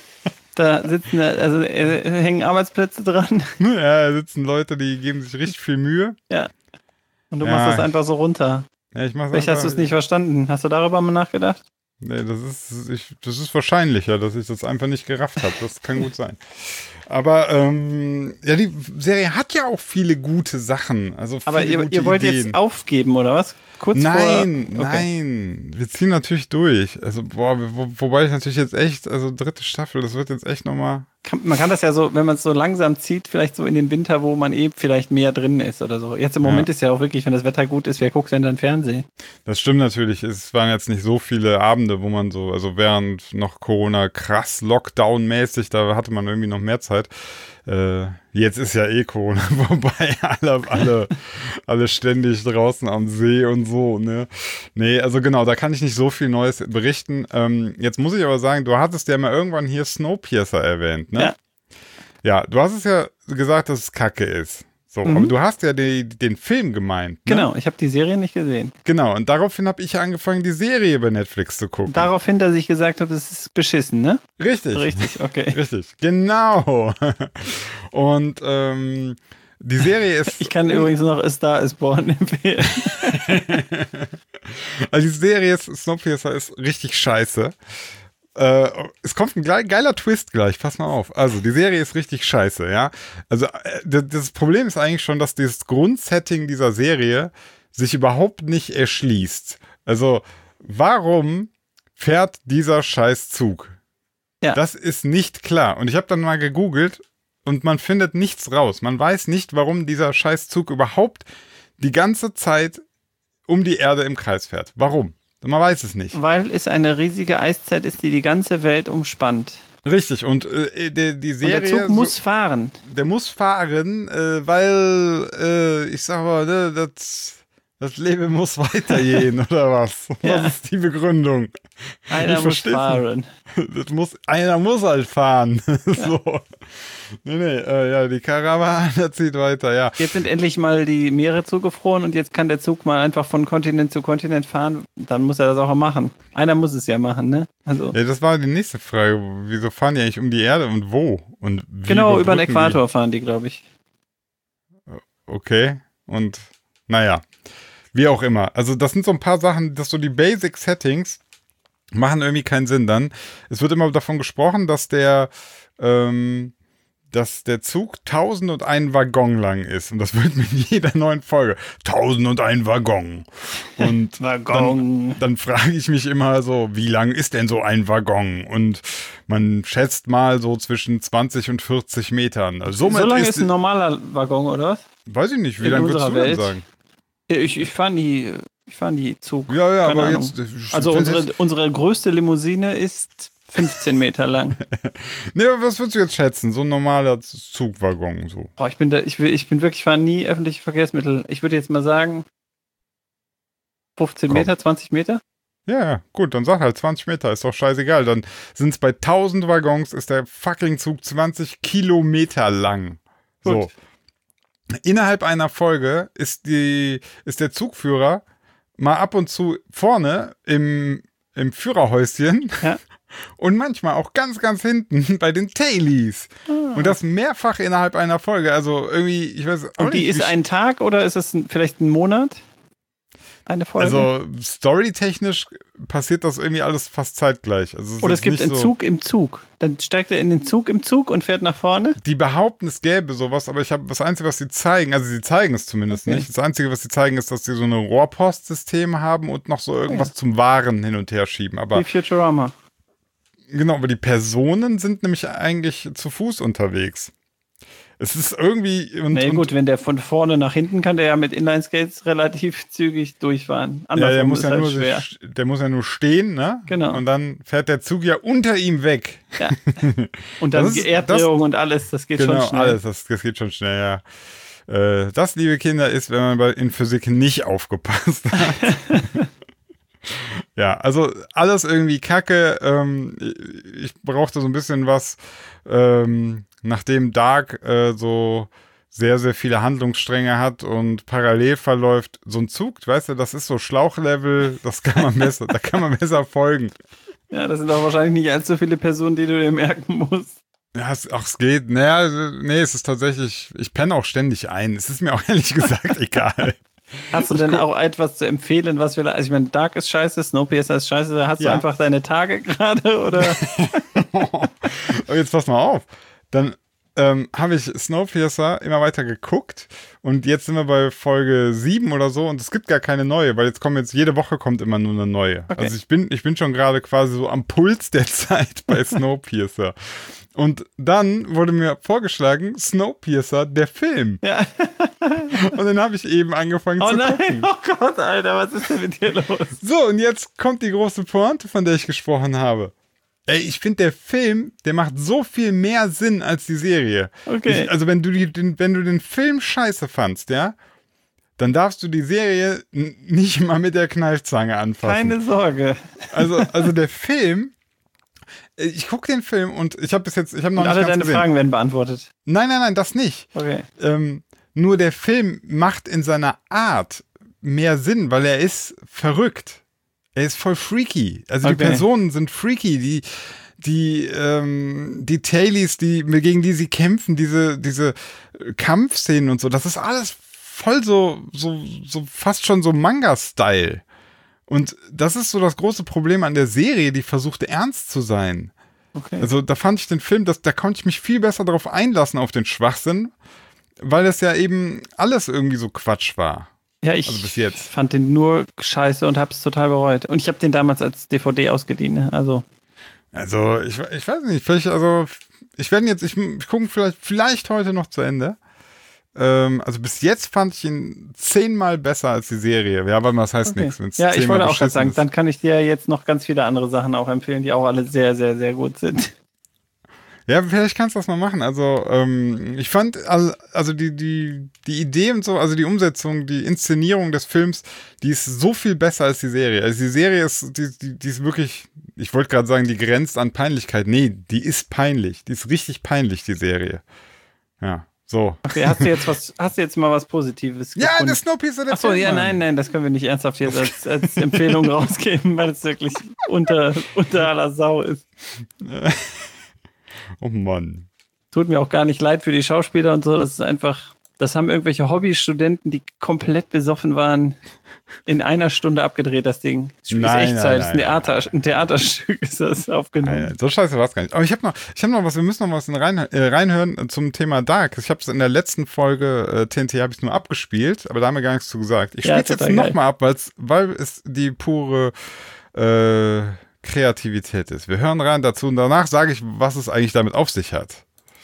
da sitzen, also äh, hängen Arbeitsplätze dran Ja, da sitzen Leute, die geben sich richtig viel Mühe. und du Ja. machst das einfach so runter. Ja, ich mach's Vielleicht hast du es nicht verstanden. Hast du darüber mal nachgedacht? Nee, das ist, ich, das ist wahrscheinlicher, dass ich das einfach nicht gerafft habe. Das kann gut sein. Aber ähm, ja, die Serie hat ja auch viele gute Sachen. Also viele Aber ihr, gute ihr wollt Ideen. jetzt aufgeben, oder was? Kurz Nein, vor... Okay. nein. Wir ziehen natürlich durch. Also, boah, wo, wobei ich natürlich jetzt echt, also dritte Staffel, das wird jetzt echt nochmal. Kann, man kann das ja so, wenn man es so langsam zieht, vielleicht so in den Winter, wo man eh vielleicht mehr drin ist oder so. Jetzt im Moment Ja. ist ja auch wirklich, wenn das Wetter gut ist, wer guckt denn dann Fernsehen? Das stimmt natürlich. Es waren jetzt nicht so viele Abende, wo man so, also während noch Corona krass Lockdown-mäßig, da hatte man irgendwie noch mehr Zeit. Äh, jetzt ist ja eh Corona vorbei, alle, alle, alle ständig draußen am See und so, ne? Nee, also genau, da kann ich nicht so viel Neues berichten. Ähm, jetzt muss ich aber sagen, du hattest ja mal irgendwann hier Snowpiercer erwähnt, ne? Ja. Ja, du hast es ja gesagt, dass es Kacke ist. So, Mhm. aber du hast ja die, den Film gemeint, ne? Genau, ich habe die Serie nicht gesehen. Genau, und daraufhin habe ich angefangen, die Serie bei Netflix zu gucken. Daraufhin, dass ich gesagt habe, das ist beschissen, ne? Richtig. Richtig, okay. Richtig, genau. Und ähm, die Serie ist. Ich kann übrigens noch A Star is Born empfehlen. Also die Serie ist, Snowpiercer ist richtig scheiße. Äh, es kommt ein ge- geiler Twist gleich, pass mal auf. Also, die Serie ist richtig scheiße, ja. Also, äh, d- das Problem ist eigentlich schon, dass das Grundsetting dieser Serie sich überhaupt nicht erschließt. Also, warum fährt dieser Scheißzug? Ja. Das ist nicht klar. Und ich habe dann mal gegoogelt und man findet nichts raus. Man weiß nicht, warum dieser Scheißzug überhaupt die ganze Zeit um die Erde im Kreis fährt. Warum? Man weiß es nicht. Weil es eine riesige Eiszeit ist, die die ganze Welt umspannt. Richtig, und äh, die, die Und Serie. der Zug muss fahren. Der muss fahren, äh, weil, äh, ich sag mal, ne, das, das Leben muss weitergehen, oder was? Ja. Was ist die Begründung? Einer Ich muss versteh's fahren. Das muss, einer muss halt fahren. So. Nee, nee, äh, ja, die Karawane zieht weiter, ja. Jetzt sind endlich mal die Meere zugefroren und jetzt kann der Zug mal einfach von Kontinent zu Kontinent fahren. Dann muss er das auch machen. Einer muss es ja machen, ne? Also Ja, das war die nächste Frage. Wieso fahren die eigentlich um die Erde und wo? Und wie genau, über den überbrücken Äquator fahren die, glaube ich. Die? Okay, und naja, wie auch immer. Also das sind so ein paar Sachen, dass so die Basic Settings machen irgendwie keinen Sinn dann. Es wird immer davon gesprochen, dass der, ähm, dass der Zug tausend und ein Waggon lang ist. Und das wird mit jeder neuen Folge tausend und ein Waggon. Und Waggon. Dann, dann frage ich mich immer so, wie lang ist denn so ein Waggon? Und man schätzt mal so zwischen zwanzig und vierzig Metern. Also somit so lang ist, ist ein normaler Waggon, oder was? Weiß ich nicht, wie in lange würdest du denn Welt? sagen? Ich, ich fahre nie, ich fahr nie Zug. Ja, ja, Keine aber Ahnung. jetzt... Also unsere, unsere größte Limousine ist fünfzehn Meter lang. Nee, aber was würdest du jetzt schätzen? So ein normaler Zugwaggon, so. Boah, ich bin da, ich will, ich bin wirklich, fahre nie öffentliche Verkehrsmittel. Ich würde jetzt mal sagen, fünfzehn Komm. Meter, zwanzig Meter? Ja, ja, gut, dann sag halt zwanzig Meter, ist doch scheißegal. Dann sind es bei tausend Waggons, ist der fucking Zug zwanzig Kilometer lang. So. Gut. Innerhalb einer Folge ist, die, ist der Zugführer mal ab und zu vorne im, im Führerhäuschen Ja. und manchmal auch ganz, ganz hinten bei den Tailies. Ah. Und das mehrfach innerhalb einer Folge. Also irgendwie, ich weiß auch Und die nicht, ist wie- ein Tag oder ist es ein, vielleicht ein Monat? Eine Folge? Also storytechnisch passiert das irgendwie alles fast zeitgleich. Also es ist oder es jetzt gibt nicht einen so, Zug im Zug. Dann steigt er in den Zug im Zug und fährt nach vorne. Die behaupten, es gäbe sowas, aber ich habe das Einzige, was sie zeigen, also sie zeigen es zumindest Okay. nicht. Das Einzige, was sie zeigen, ist, dass sie so ein Rohrpostsystem haben und noch so irgendwas Ja. zum Waren hin und her schieben. Aber Wie Futurama. genau, aber die Personen sind nämlich eigentlich zu Fuß unterwegs. Es ist irgendwie und, Nee, und gut, wenn der von vorne nach hinten kann, der ja mit Inline-Skates relativ zügig durchfahren. ja, Andersrum der muss ist ja halt nur schwer. sich, der muss ja nur stehen, ne? Genau. Und dann fährt der Zug ja unter ihm weg. Ja. Und dann Das ist- Erddrehung und alles, das geht Genau, schon schnell. alles, das, das geht schon schnell, ja. Äh, das, liebe Kinder, ist, wenn man bei, in Physik nicht aufgepasst hat. Ja, also alles irgendwie kacke. Ähm, ich, ich brauchte so ein bisschen was, ähm, nachdem Dark äh, so sehr, sehr viele Handlungsstränge hat und parallel verläuft. So ein Zug, weißt du, das ist so Schlauchlevel, das kann man besser, da kann man besser folgen. Ja, das sind auch wahrscheinlich nicht allzu viele Personen, die du dir merken musst. Ja, es, ach, es geht. Naja, nee, es ist tatsächlich, ich penne auch ständig ein. Es ist mir auch ehrlich gesagt egal. Hast du denn auch etwas zu empfehlen, was wir, also ich meine, Dark ist scheiße, Snowpiercer ist scheiße, hast Ja. du einfach deine Tage gerade oder? Aber jetzt pass mal auf. Dann ähm, habe ich Snowpiercer immer weiter geguckt und jetzt sind wir bei Folge sieben oder so und es gibt gar keine neue, weil jetzt kommen jetzt, jede Woche kommt immer nur eine neue. Okay. Also ich bin, ich bin schon gerade quasi so am Puls der Zeit bei Snowpiercer. Und dann wurde mir vorgeschlagen, Snowpiercer, der Film. Ja. Und dann habe ich eben angefangen Oh zu nein, gucken. oh Gott, Alter, was ist denn mit dir los? So, und jetzt kommt die große Pointe, von der ich gesprochen habe. Ey, ich finde, der Film, der macht so viel mehr Sinn als die Serie. Okay. Ich, also, wenn du, die, den, wenn du den Film scheiße fandst, ja, dann darfst du die Serie n- nicht mal mit der Kneifzange anfassen. Keine Sorge. Also, also der Film, äh, ich gucke den Film und ich habe bis jetzt, ich habe noch Und nicht alle ganz deine gesehen. Fragen werden beantwortet. Nein, nein, nein, das nicht. Okay. Ähm, nur der Film macht in seiner Art mehr Sinn, weil er ist verrückt. Er ist voll freaky. Also die Okay. Personen sind freaky. Die, die, ähm, die Tailies, die, gegen die sie kämpfen, diese, diese Kampfszenen und so, das ist alles voll so, so, so fast schon so Manga-Style. Und das ist so das große Problem an der Serie, die versuchte ernst zu sein. Okay. Also da fand ich den Film, das, da konnte ich mich viel besser darauf einlassen, auf den Schwachsinn, weil das ja eben alles irgendwie so Quatsch war. Ja, ich also bis jetzt. fand den nur scheiße und hab's total bereut. Und ich habe den damals als D V D ausgeliehen. Ne? Also, Also ich, ich weiß nicht, vielleicht, also ich werde jetzt, ich, ich gucke vielleicht, vielleicht heute noch zu Ende. Ähm, also bis jetzt fand ich ihn zehnmal besser als die Serie. Ja, aber das heißt okay. nichts. wenn's Ja, ich zehnmal wollte auch gerade beschissen sagen, ist. dann kann ich dir jetzt noch ganz viele andere Sachen auch empfehlen, die auch alle sehr, sehr, sehr gut sind. Ja, vielleicht kannst du das mal machen. Also, ähm, ich fand, al- also die, die, die Idee und so, also die Umsetzung, die Inszenierung des Films, die ist so viel besser als die Serie. Also die Serie ist, die, die, die ist wirklich, ich wollte gerade sagen, die grenzt an Peinlichkeit. Nee, die ist peinlich. Die ist richtig peinlich, die Serie. Ja, so. Okay, hast du jetzt was, hast du jetzt mal was Positives Ja, gefunden? der Snowpiercer, der Achso, Film, ja, Mann. nein, nein, das können wir nicht ernsthaft jetzt als, als Empfehlung rausgeben, weil es wirklich unter, unter aller Sau ist. Oh Mann. Tut mir auch gar nicht leid für die Schauspieler und so, das ist einfach, Das haben irgendwelche Hobbystudenten, die komplett besoffen waren, in einer Stunde abgedreht, das Ding. Das Spiel Nein, ist Echtzeit, nein, das ist ein, nein, Theater, ein Theaterstück, ist das aufgenommen. Nein, so scheiße war es gar nicht. Aber ich habe noch, ich hab noch was, wir müssen noch was in rein, äh, reinhören zum Thema Dark. Ich habe es in der letzten Folge äh, T N T habe ich nur abgespielt, aber da haben wir gar nichts zu gesagt. Ich Ja, spiele es jetzt total geil. nochmal ab, weil's, weil es die pure äh, Kreativität ist. Wir hören rein dazu und danach sage ich, was es eigentlich damit auf sich hat.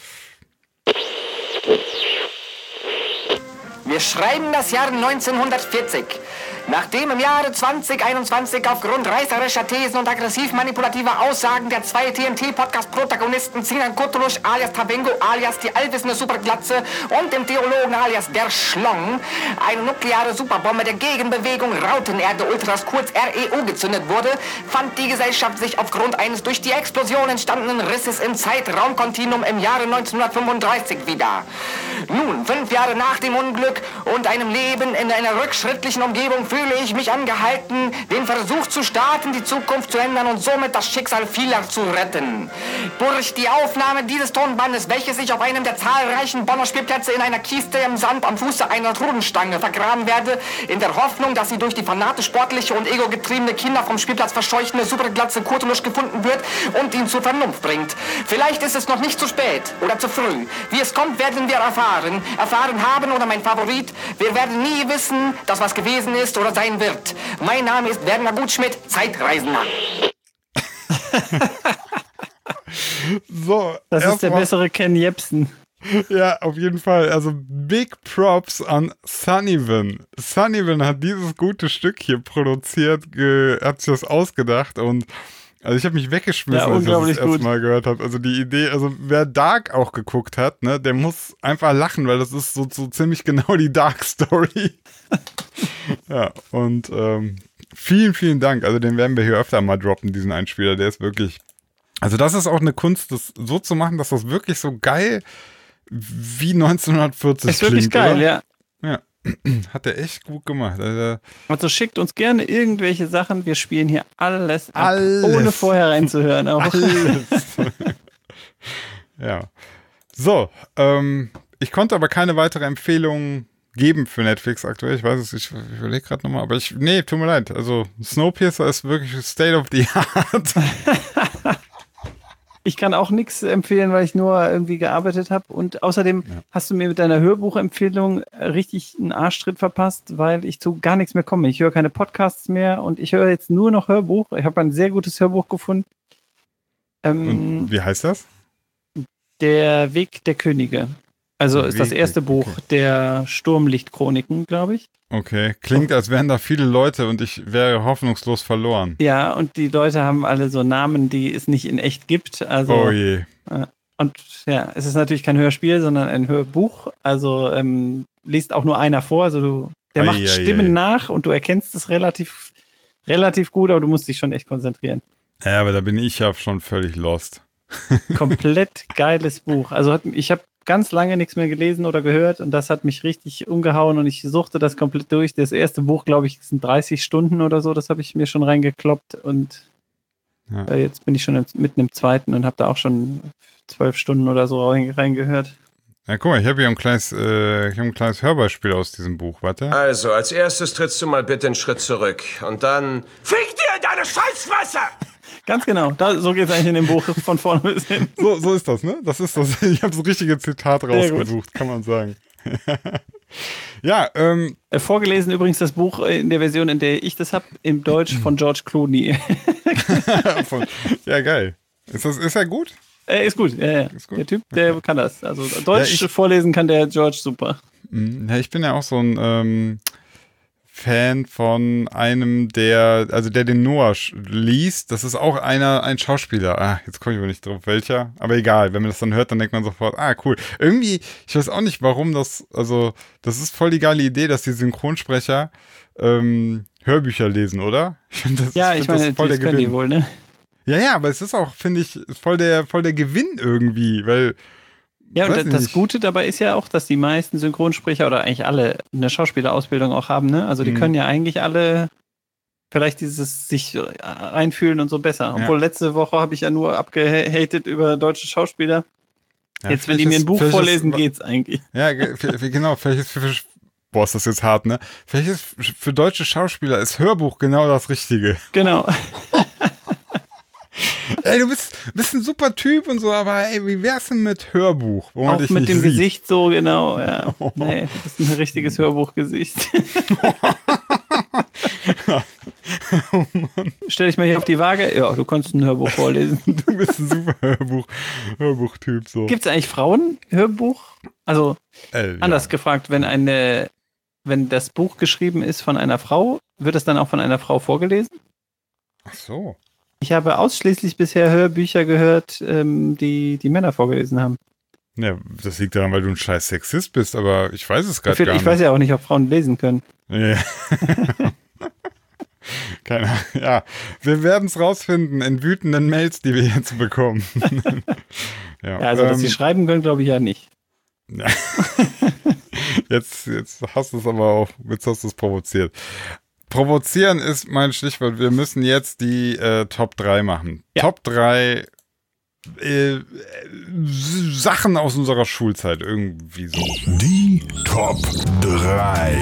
Wir schreiben das Jahr neunzehnhundertvierzig. Nachdem im Jahre zwanzig einundzwanzig aufgrund reißerischer Thesen und aggressiv manipulativer Aussagen der zwei T N T-Podcast-Protagonisten Sinan Kurtulusch alias Tabengo alias die allwissende Superglatze und dem Theologen alias der Schlong eine nukleare Superbombe der Gegenbewegung Rautenerde Ultras kurz R E U gezündet wurde, fand die Gesellschaft sich aufgrund eines durch die Explosion entstandenen Risses im Zeitraumkontinuum im Jahre neunzehnhundertfünfunddreißig wieder. Nun, fünf Jahre nach dem Unglück und einem Leben in einer rückschrittlichen Umgebung fühle ich mich angehalten, den Versuch zu starten, die Zukunft zu ändern und somit das Schicksal vieler zu retten. Durch die Aufnahme dieses Tonbandes, welches ich auf einem der zahlreichen Bonner Spielplätze in einer Kiste im Sand am Fuße einer Trudenstange vergraben werde, in der Hoffnung, dass sie durch die fanatisch sportliche und egogetriebene Kinder vom Spielplatz verscheuchende Superglatze Kurtulusch gefunden wird und ihn zur Vernunft bringt. Vielleicht ist es noch nicht zu spät oder zu früh. Wie es kommt, werden wir erfahren. Erfahren haben oder mein Favorit, wir werden nie wissen, dass was gewesen ist oder sein wird. Mein Name ist Werner Gutschmidt, Zeitreisender. So, Das ist der erstmal- bessere Ken Jebsen. Ja, auf jeden Fall. Also Big Props an Sunnyvan. Sunnyvan hat dieses gute Stück hier produziert, ge- hat sich das ausgedacht und also ich habe mich weggeschmissen, Ja, als ich das unglaublich das erste gut. Mal gehört habe. Also die Idee, also wer Dark auch geguckt hat, ne, der muss einfach lachen, weil das ist so, so ziemlich genau die Dark Story. Ja, und ähm, vielen, vielen Dank. Also den werden wir hier öfter mal droppen, diesen Einspieler. Der ist wirklich, also das ist auch eine Kunst, das so zu machen, dass das wirklich so geil wie neunzehnhundertvierzig Ist wirklich klingt, geil, oder? ja. Ja, hat er echt gut gemacht. Also, Also schickt uns gerne irgendwelche Sachen. Wir spielen hier alles ab, Alles. ohne vorher reinzuhören. Auch. alles. Ja. So, ähm, ich konnte aber keine weitere Empfehlung geben für Netflix aktuell. Ich weiß es, ich, ich überlege gerade nochmal, aber ich, nee, tut mir leid. Also Snowpiercer ist wirklich State of the Art. Ich kann auch nichts empfehlen, weil ich nur irgendwie gearbeitet habe. Und außerdem Ja. hast du mir mit deiner Hörbuchempfehlung richtig einen Arschtritt verpasst, weil ich zu gar nichts mehr komme. Ich höre keine Podcasts mehr und ich höre jetzt nur noch Hörbuch. Ich habe ein sehr gutes Hörbuch gefunden. Ähm, Und wie heißt das? Der Weg der Könige. Also Der ist das Weg erste der- Buch okay. der Sturmlichtchroniken, glaube ich. Okay, klingt, als wären da viele Leute und ich wäre hoffnungslos verloren. Ja, und die Leute haben alle so Namen, die es nicht in echt gibt. Also, Oh je. und ja, es ist natürlich kein Hörspiel, sondern ein Hörbuch. Also ähm, liest auch nur einer vor. Also du, der Ei, macht ei, Stimmen ei. nach und du erkennst es relativ, relativ gut, aber du musst dich schon echt konzentrieren. Ja, aber da bin ich ja schon völlig lost. Komplett geiles Buch. Also hat, ich habe ganz lange nichts mehr gelesen oder gehört und das hat mich richtig umgehauen und ich suchte das komplett durch. Das erste Buch, glaube ich, sind dreißig Stunden oder so, das habe ich mir schon reingekloppt und Ja. äh, jetzt bin ich schon im, mitten im zweiten und habe da auch schon zwölf Stunden oder so rein- reingehört. Ja, guck mal, ich habe hier ein kleines, äh, ich hab ein kleines Hörbeispiel aus diesem Buch. Warte. Also, als erstes trittst du mal bitte einen Schritt zurück. Und dann... Fick dir in deine Scheißfresse! Ganz genau, da, so geht es eigentlich in dem Buch von vorne bis hin. So, so ist das, ne? Das ist das. Ich habe das richtige Zitat Sehr rausgesucht, kann man sagen. Ja, ähm, Äh, Vorgelesen übrigens das Buch in der Version, in der ich das habe, im Deutsch von George Clooney. von, ja, geil. Ist das, ist er gut? äh, ist gut, ja, ja. Ist gut. Der Typ, der kann das. Also Deutsch Ja, ich- vorlesen kann der George super. Mhm. Ja, ich bin ja auch so ein ähm, Fan von einem, der, also der den Noah sch- liest. Das ist auch einer, ein Schauspieler. Ah, jetzt komme ich aber nicht drauf, welcher. Aber egal, wenn man das dann hört, dann denkt man sofort, ah, cool. Irgendwie, ich weiß auch nicht, warum das, also, das ist voll die geile Idee, dass die Synchronsprecher ähm, Hörbücher lesen, oder? Ich find, das, Ja, find ich meine, das voll der das können die Gewinn. wohl, ne? Ja, ja, aber es ist auch, finde ich, voll der, voll der Gewinn irgendwie, weil, Ja, und weiß das nicht. Gute dabei ist ja auch, dass die meisten Synchronsprecher oder eigentlich alle eine Schauspielerausbildung auch haben, ne? Also die Mhm. können ja eigentlich alle vielleicht dieses sich einfühlen und so besser. Ja. Obwohl letzte Woche habe ich ja nur abgehatet über deutsche Schauspieler. Ja, jetzt, wenn die mir ein Buch vorlesen, ist, geht's eigentlich. Ja, genau, vielleicht ist für, für boah, ist das jetzt hart, ne? Vielleicht ist für deutsche Schauspieler ist Hörbuch genau das Richtige. Genau. Ey, du bist, bist ein super Typ und so, aber ey, wie wär's denn mit Hörbuch? Wo man Auch dich mit nicht dem sieht? Gesicht so, genau, ja. Oh. Nee, das ist ein richtiges Hörbuchgesicht. Oh stell dich mal hier auf die Waage. Ja, du konntest ein Hörbuch vorlesen. Du bist ein super Hörbuch, Hörbuchtyp. So. Gibt es eigentlich Frauen-Hörbuch? Also, äh, anders ja. gefragt, wenn eine, wenn das Buch geschrieben ist von einer Frau, wird es dann auch von einer Frau vorgelesen? Ach so. Ich habe ausschließlich bisher Hörbücher gehört, ähm, die die Männer vorgelesen haben. Ja, das liegt daran, weil du ein scheiß Sexist bist, aber ich weiß es gerade gar Ich nicht. weiß ja auch nicht, ob Frauen lesen können. Ja. Keine Ahnung. Ja, wir werden es rausfinden in wütenden Mails, die wir jetzt bekommen. Ja, ja, also, dass ähm, sie schreiben können, glaube ich ja nicht. Ja. Jetzt, jetzt hast du es aber auch, jetzt hast du es provoziert. Provozieren ist mein Stichwort. Wir müssen jetzt die äh, Top drei machen. Ja. Top drei äh, Sachen aus unserer Schulzeit. Irgendwie so. Die Top drei.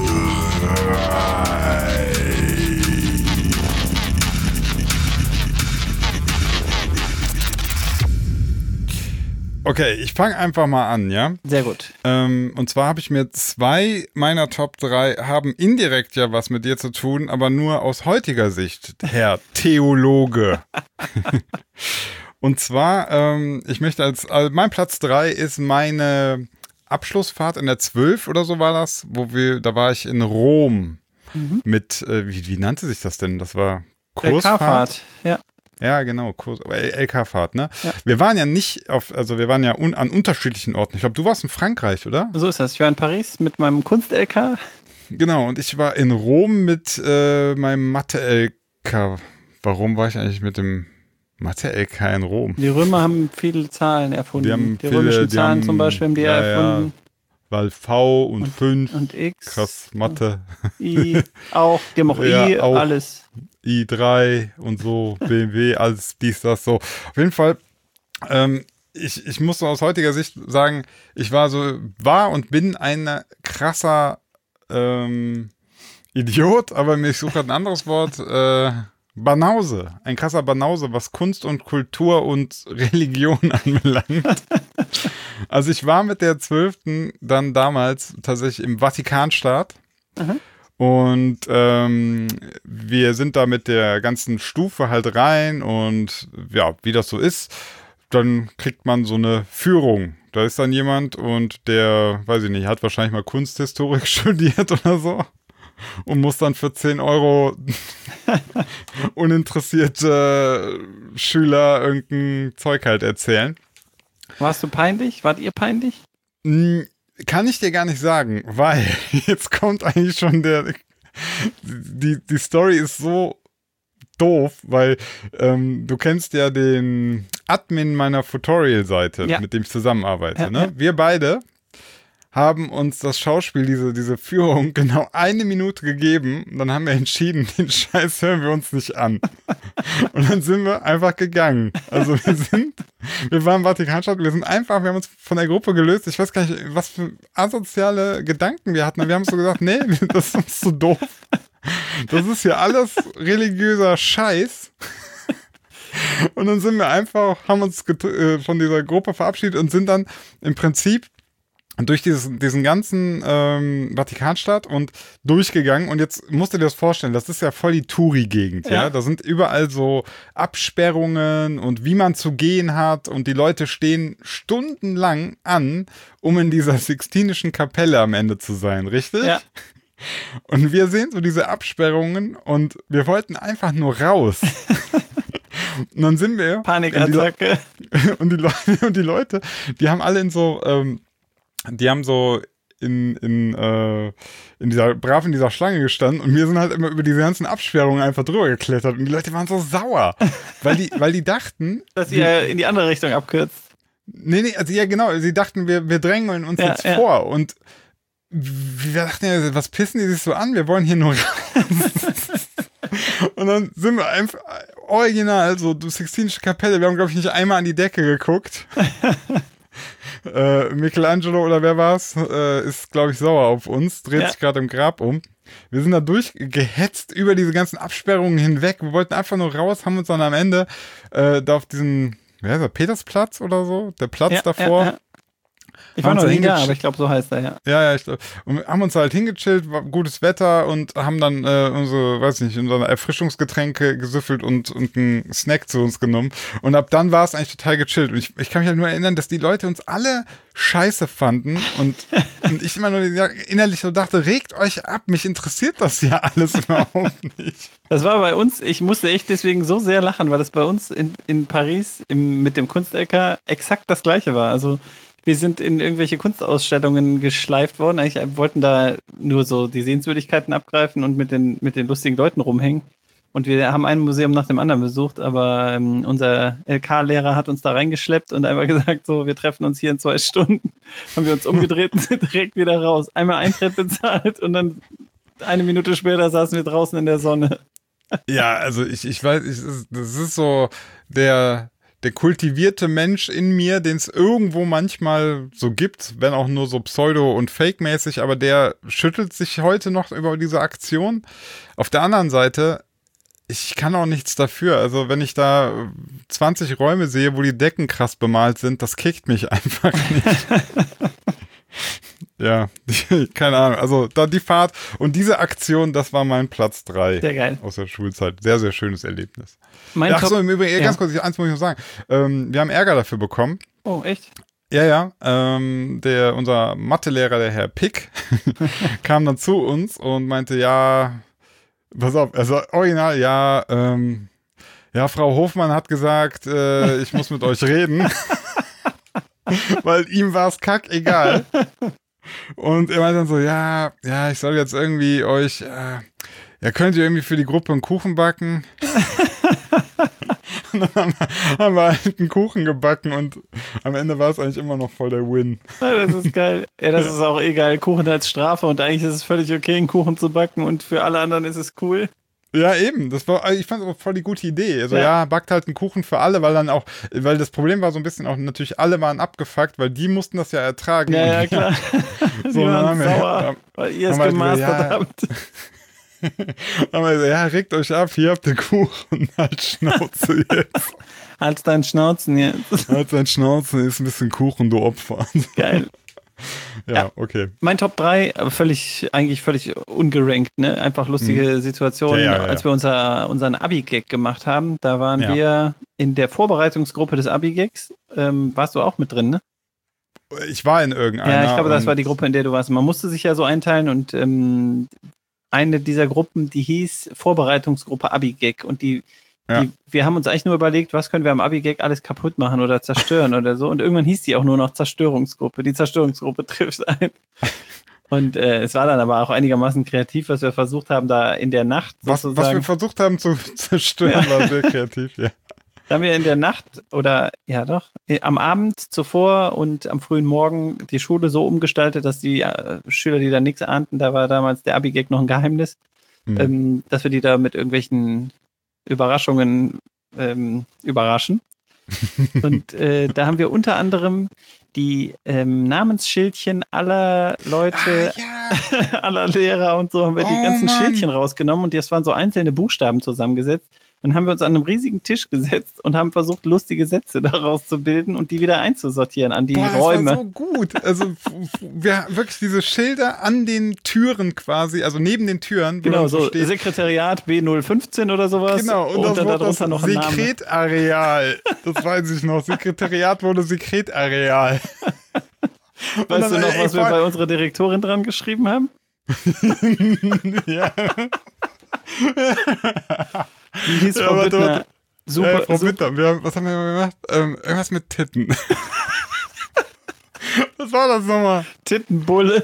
Okay, ich fange einfach mal an, ja? Sehr gut. Ähm, und zwar habe ich mir zwei meiner Top drei haben indirekt ja was mit dir zu tun, aber nur aus heutiger Sicht, Herr Theologe. Und zwar, ähm, ich möchte als, also mein Platz drei ist meine Abschlussfahrt in der zwölf oder so war das, wo wir, da war ich in Rom mhm. mit, äh, wie, wie nannte sich das denn? Das war Kursfahrt? L K-Fahrt, ja. Ja, genau, Kurs, L K-Fahrt, ne? Ja. Wir waren ja nicht auf, also wir waren ja un, an unterschiedlichen Orten. Ich glaube, du warst in Frankreich, oder? So ist das. Ich war in Paris mit meinem Kunst-L K. Genau, und ich war in Rom mit äh, meinem Mathe-L K. Warum war ich eigentlich mit dem Mathe-L K in Rom? Die Römer haben viele Zahlen erfunden. Die, haben die viele, römischen die Zahlen haben, zum Beispiel haben die ja, erfunden. Ja. Weil V und, und fünf. Und X. Krass, Mathe. I auch. Die haben auch ja, I, auch. alles. i drei und so, B M W, alles dies, das, so. Auf jeden Fall, ähm, ich, ich muss so aus heutiger Sicht sagen, ich war so, war und bin ein krasser ähm, Idiot, aber ich suche gerade ein anderes Wort, äh, Banause. Ein krasser Banause, was Kunst und Kultur und Religion anbelangt. Also ich war mit der zwölften dann damals tatsächlich im Vatikanstaat. Mhm. Und ähm, wir sind da mit der ganzen Stufe halt rein und ja, wie das so ist, dann kriegt man so eine Führung. Da ist dann jemand und der, weiß ich nicht, hat wahrscheinlich mal Kunsthistorik studiert oder so und muss dann für zehn Euro uninteressierte Schüler irgendein Zeug halt erzählen. Warst du peinlich? Wart ihr peinlich? N- Kann ich dir gar nicht sagen, weil jetzt kommt eigentlich schon der, die, die Story ist so doof, weil ähm, du kennst ja den Admin meiner Futorial-Seite, ja. mit dem ich zusammenarbeite. Ja, ne? ja. Wir beide haben uns das Schauspiel, diese, diese Führung genau eine Minute gegeben. Dann haben wir entschieden, den Scheiß hören wir uns nicht an. Und dann sind wir einfach gegangen. Also wir sind, wir waren im Vatikanstadt, wir sind einfach, wir haben uns von der Gruppe gelöst. Ich weiß gar nicht, was für asoziale Gedanken wir hatten. Wir haben so gesagt, nee, das ist uns zu doof. Das ist hier alles religiöser Scheiß. Und dann sind wir einfach, haben uns get- äh, von dieser Gruppe verabschiedet und sind dann im Prinzip durch dieses, diesen ganzen ähm, Vatikanstaat und durchgegangen. Und jetzt musst du dir das vorstellen, das ist ja voll die Touri-Gegend, ja. ja. Da sind überall so Absperrungen und wie man zu gehen hat. Und die Leute stehen stundenlang an, um in dieser Sixtinischen Kapelle am Ende zu sein, richtig? Ja. Und wir sehen so diese Absperrungen und wir wollten einfach nur raus. Und dann sind wir... Panikattacke. Und die, Leute, und die Leute, die haben alle in so... Ähm, Die haben so in, in, äh, in dieser, brav in dieser Schlange gestanden und wir sind halt immer über diese ganzen Absperrungen einfach drüber geklettert und die Leute waren so sauer, weil die, weil die dachten... Dass ihr in die andere Richtung abkürzt. Nee, nee, also ja genau, sie dachten, wir, wir drängeln uns ja, jetzt ja. vor und wir dachten ja, was pissen die sich so an, wir wollen hier nur raus. Und dann sind wir einfach original, so, du Sixtinische Kapelle, wir haben glaube ich nicht einmal an die Decke geguckt. äh, Michelangelo oder wer war's, äh, ist, glaube ich, sauer auf uns, dreht Ja. sich gerade im Grab um. Wir sind da durchgehetzt über diese ganzen Absperrungen hinweg. Wir wollten einfach nur raus, haben uns dann am Ende äh, da auf diesen, wer ist der, Petersplatz oder so, der Platz Ja, davor. ja, ja. Ich war Haben noch uns da nie da, hingesch- aber ich glaube, so heißt er, ja. Ja, ja, ich glaube. Und wir haben uns halt hingechillt, war gutes Wetter und haben dann äh, unsere, weiß nicht, unsere Erfrischungsgetränke gesüffelt und, und einen Snack zu uns genommen. Und ab dann war es eigentlich total gechillt. Und ich, ich kann mich halt nur erinnern, dass die Leute uns alle scheiße fanden und, und ich immer nur innerlich so dachte, regt euch ab, mich interessiert das ja alles überhaupt nicht. Das war bei uns, ich musste echt deswegen so sehr lachen, weil das bei uns in, in Paris im, mit dem Kunst-L K exakt das gleiche war. Also wir sind in irgendwelche Kunstausstellungen geschleift worden. Eigentlich wollten da nur so die Sehenswürdigkeiten abgreifen und mit den, mit den lustigen Leuten rumhängen. Und wir haben ein Museum nach dem anderen besucht, aber ähm, unser L K-Lehrer hat uns da reingeschleppt und einfach gesagt, so, wir treffen uns hier in zwei Stunden. Haben wir uns umgedreht und sind direkt wieder raus. Einmal Eintritt bezahlt und dann eine Minute später saßen wir draußen in der Sonne. Ja, also ich, ich weiß, ich, das ist so der... der kultivierte Mensch in mir, den es irgendwo manchmal so gibt, wenn auch nur so pseudo- und fake-mäßig, aber der schüttelt sich heute noch über diese Aktion. Auf der anderen Seite, ich kann auch nichts dafür. Also wenn ich da zwanzig Räume sehe, wo die Decken krass bemalt sind, das kickt mich einfach nicht. Ja, keine Ahnung. Also da die Fahrt und diese Aktion, das war mein Platz drei. Sehr geil. Aus der Schulzeit. Sehr, sehr schönes Erlebnis. Mein Ach so, Top- im Übrigen, ja. ganz kurz, eins muss ich noch sagen. Ähm, wir haben Ärger dafür bekommen. Oh, echt? Ja, ja. Ähm, der, unser Mathelehrer, der Herr Pick, kam dann zu uns und meinte, ja, pass auf, also original, ja, ähm, ja, Frau Hofmann hat gesagt, äh, ich muss mit euch reden. Weil ihm war es kackegal. Und er meinte dann so, ja, ja, ich soll jetzt irgendwie euch, äh, ja, könnt ihr irgendwie für die Gruppe einen Kuchen backen? Und dann haben wir, haben wir halt einen Kuchen gebacken und am Ende war es eigentlich immer noch voll der Win. Ja, das ist geil. Ja, das ist auch egal. Kuchen als Strafe und eigentlich ist es völlig okay, einen Kuchen zu backen und für alle anderen ist es cool. Ja, eben. Das war, ich fand es aber voll die gute Idee. Also ja. Ja. ja, backt halt einen Kuchen für alle, weil dann auch, weil das Problem war so ein bisschen auch, natürlich alle waren abgefuckt, weil die mussten das ja ertragen. Ja, Und ja, klar. So, Die dann waren haben wir- sauer, ja, weil ihr es haben wir gemastert gesagt, ja. habt. Aber so, ja, regt euch ab, hier habt ihr Kuchen, halt Schnauze jetzt. Halt deinen Schnauzen jetzt. Halt dein Schnauze, ist ein bisschen Kuchen, du Opfer. Geil. Ja, Ja. okay. Mein Top drei, aber völlig, eigentlich völlig ungerankt, ne? Einfach lustige Situation. Ja, ja, ja, Als ja. wir unser, unseren Abi-Gag gemacht haben, da waren Ja. wir in der Vorbereitungsgruppe des Abi-Gags. Ähm, warst du auch mit drin, ne? Ich war in irgendeiner. Ja, ich glaube, das und- war die Gruppe, in der du warst. Man musste sich ja so einteilen und ähm, eine dieser Gruppen, die hieß Vorbereitungsgruppe Abi-Gag und die, Ja. die, wir haben uns eigentlich nur überlegt, was können wir am Abi-Gag alles kaputt machen oder zerstören oder so und irgendwann hieß die auch nur noch Zerstörungsgruppe. Die Zerstörungsgruppe trifft ein. Und äh, es war dann aber auch einigermaßen kreativ, was wir versucht haben, da in der Nacht Was, was wir sozusagen. versucht haben zu zerstören, war sehr kreativ, ja. Da haben wir in der Nacht oder ja doch, äh, am Abend zuvor und am frühen Morgen die Schule so umgestaltet, dass die äh, Schüler, die da nichts ahnten, da war damals der Abi-Gag noch ein Geheimnis, Mhm. ähm, dass wir die da mit irgendwelchen Überraschungen ähm, überraschen. Und äh, da haben wir unter anderem die ähm, Namensschildchen aller Leute, ja. aller Lehrer und so haben wir die Oh, ganzen Mann. Schildchen rausgenommen und das waren so einzelne Buchstaben zusammengesetzt. Dann haben wir uns an einem riesigen Tisch gesetzt und haben versucht, lustige Sätze daraus zu bilden und die wieder einzusortieren an die Boah, das Räume. war so gut. Also f- f- wir wirklich diese Schilder an den Türen quasi, also neben den Türen. wo Genau, dann so steht, Sekretariat B null fünfzehn oder sowas. genau, und, und das dann wurde das darunter noch ein Name. Sekretareal. Das weiß ich noch. Sekretariat wurde Sekretareal. Und Weißt dann, du noch, ey, was wir voll- bei unserer Direktorin dran geschrieben haben? Ja. Die hieß Ja, Frau warte, Büttner. warte. Super, äh, Frau super. Bitter, wir haben, was haben wir gemacht? Ähm, irgendwas mit Titten. Was war das nochmal? Tittenbulle.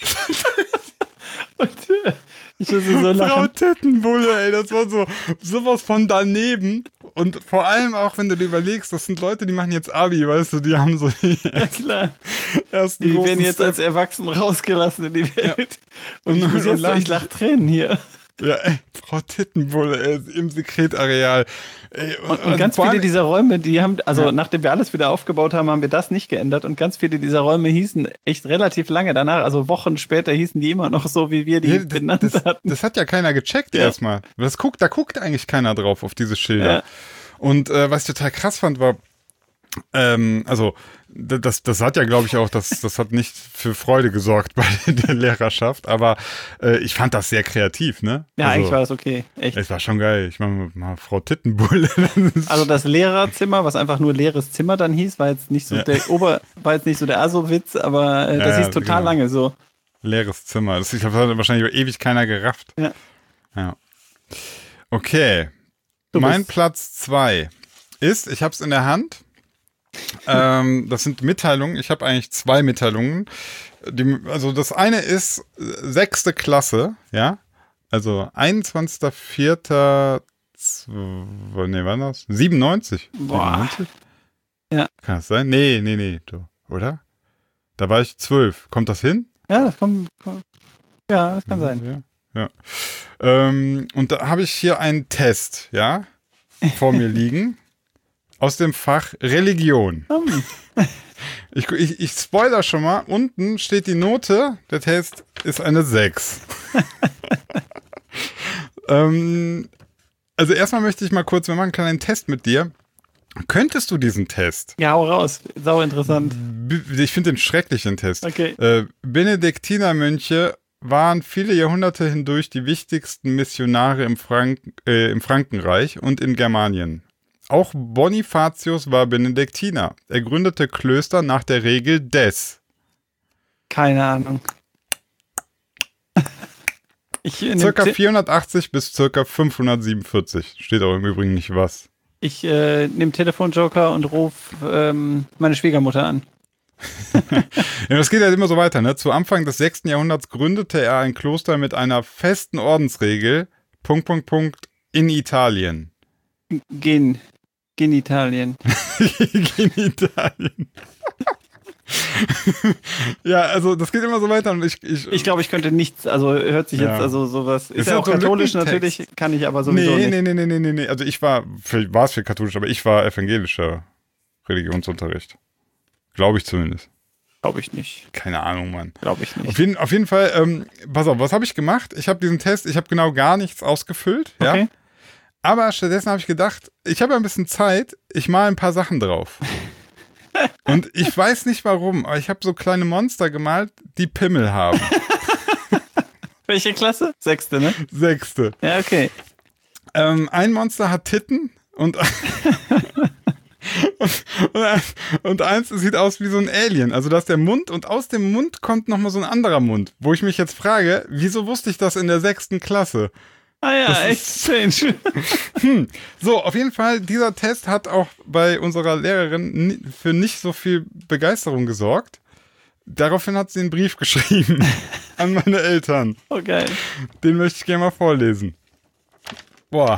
Und äh, ich muss so Frau lachen. Tittenbulle, ey, das war so sowas von daneben. Und vor allem auch, wenn du dir überlegst, das sind Leute, die machen jetzt Abi, weißt du, die haben so die Ja, klar. ersten Die großen werden jetzt Step. als Erwachsene rausgelassen in die Welt. Und ich, Und- muss und jetzt, lachen. ich lach Tränen hier. Ja, ey, Frau Tittenbulle ey, im Sekretareal. Ey, und, und ganz viele dieser Räume, die haben, also ja. nachdem wir alles wieder aufgebaut haben, haben wir das nicht geändert und ganz viele dieser Räume hießen echt relativ lange danach, also Wochen später hießen die immer noch so, wie wir die ja, benannt das, hatten. Das hat ja keiner gecheckt ja. erstmal. Das guckt, da guckt eigentlich keiner drauf auf diese Schilder. Ja. Und äh, was ich total krass fand, war, ähm, also das, das hat ja, glaube ich, auch, das, das hat nicht für Freude gesorgt bei der Lehrerschaft, aber äh, ich fand das sehr kreativ, ne? Ja, also, eigentlich war das okay, echt. Es war schon geil. Ich meine, mal Frau Tittenbulle. Also das Lehrerzimmer, was einfach nur leeres Zimmer dann hieß, war jetzt nicht so ja. der Ober, war jetzt nicht so der Aso-Witz, aber äh, das ja, hieß total genau. lange so. Leeres Zimmer. Das, ich glaube, das hat wahrscheinlich ewig keiner gerafft. Ja. Ja. Okay. Du mein bist. Platz zwei ist, ich habe es in der Hand. ähm, das sind Mitteilungen. Ich habe eigentlich zwei Mitteilungen. Die, also das eine ist sechste Klasse, ja. Also einundzwanzigster vierter Ne, wann das? siebenundneunzig. Boah. siebenundneunzig? Ja. Kann das sein? Nee, nee, nee. Oder? Da war ich zwölf. Kommt das hin? Ja, das kommt. kommt. Ja, das kann ja, sein. Ja. ja. Ähm, und da habe ich hier einen Test, ja, vor mir liegen. Aus dem Fach Religion. Ich, ich, ich spoiler schon mal. Unten steht die Note. Der Test ist eine sechs. ähm, also erstmal möchte ich mal kurz, wir machen einen kleinen Test mit dir. Könntest du diesen Test? Ja, hau raus. Sau interessant. Ich finde den schrecklich, den Test. Okay. Äh, Benediktinermönche waren viele Jahrhunderte hindurch die wichtigsten Missionare im, Frank äh, im Frankenreich und in Germanien. Auch Bonifatius war Benediktiner. Er gründete Klöster nach der Regel des. Keine Ahnung. Ich circa vierhundertachtzig bis circa fünfhundertsiebenundvierzig. Steht auch im Übrigen nicht was. Ich äh, nehme Telefonjoker und rufe ähm, meine Schwiegermutter an. Ja, das geht halt immer so weiter, ne? Zu Anfang des sechsten Jahrhunderts gründete er ein Kloster mit einer festen Ordensregel, Punkt, Punkt, Punkt, in Italien. Gen, Genitalien. Genitalien. Ja, also das geht immer so weiter und ich... Ich, ich glaube, ich könnte nichts, also hört sich ja. jetzt, also sowas... Ist, ist ja auch so katholisch natürlich, kann ich aber sowieso nee, nicht. Nee, nee, nee, nee, nee, nee, also ich war, war es für katholisch, aber ich war evangelischer Religionsunterricht. Glaube ich zumindest. Glaube ich nicht. Keine Ahnung, Mann. Glaube ich nicht. Auf jeden, auf jeden Fall, ähm, pass auf, was habe ich gemacht? Ich habe diesen Test, ich habe genau gar nichts ausgefüllt, okay. ja. Aber stattdessen habe ich gedacht, ich habe ein bisschen Zeit, ich male ein paar Sachen drauf. Und ich weiß nicht warum, aber ich habe so kleine Monster gemalt, die Pimmel haben. Welche Klasse? Sechste, ne? Sechste. Ja, okay. Ähm, ein Monster hat Titten und, und, und, und eins sieht aus wie so ein Alien. Also da ist der Mund und aus dem Mund kommt nochmal so ein anderer Mund. Wo ich mich jetzt frage, wieso wusste ich das in der sechsten Klasse? Ah ja, das echt strange. hm. So, auf jeden Fall, dieser Test hat auch bei unserer Lehrerin für nicht so viel Begeisterung gesorgt. Daraufhin hat sie einen Brief geschrieben an meine Eltern. Oh, geil. Den möchte ich gerne mal vorlesen. Boah.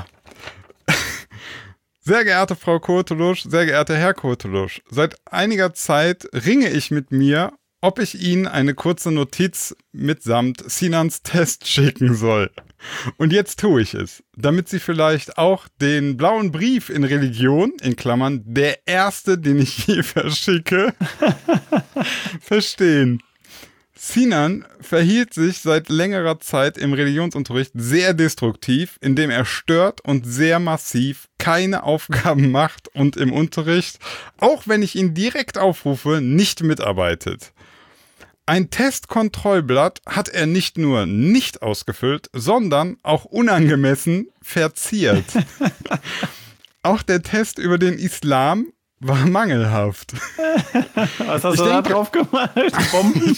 Sehr geehrte Frau Kurtulusch, sehr geehrter Herr Kurtulusch, seit einiger Zeit ringe ich mit mir, ob ich Ihnen eine kurze Notiz mitsamt Sinans Test schicken soll. Und jetzt tue ich es, damit Sie vielleicht auch den blauen Brief in Religion, in Klammern, der erste, den ich je verschicke, verstehen. Sinan verhielt sich seit längerer Zeit im Religionsunterricht sehr destruktiv, indem er stört und sehr massiv keine Aufgaben macht und im Unterricht, auch wenn ich ihn direkt aufrufe, nicht mitarbeitet. Ein Testkontrollblatt hat er nicht nur nicht ausgefüllt, sondern auch unangemessen verziert. Auch der Test über den Islam war mangelhaft. Was hast ich du denke, da drauf gemalt? Bomben?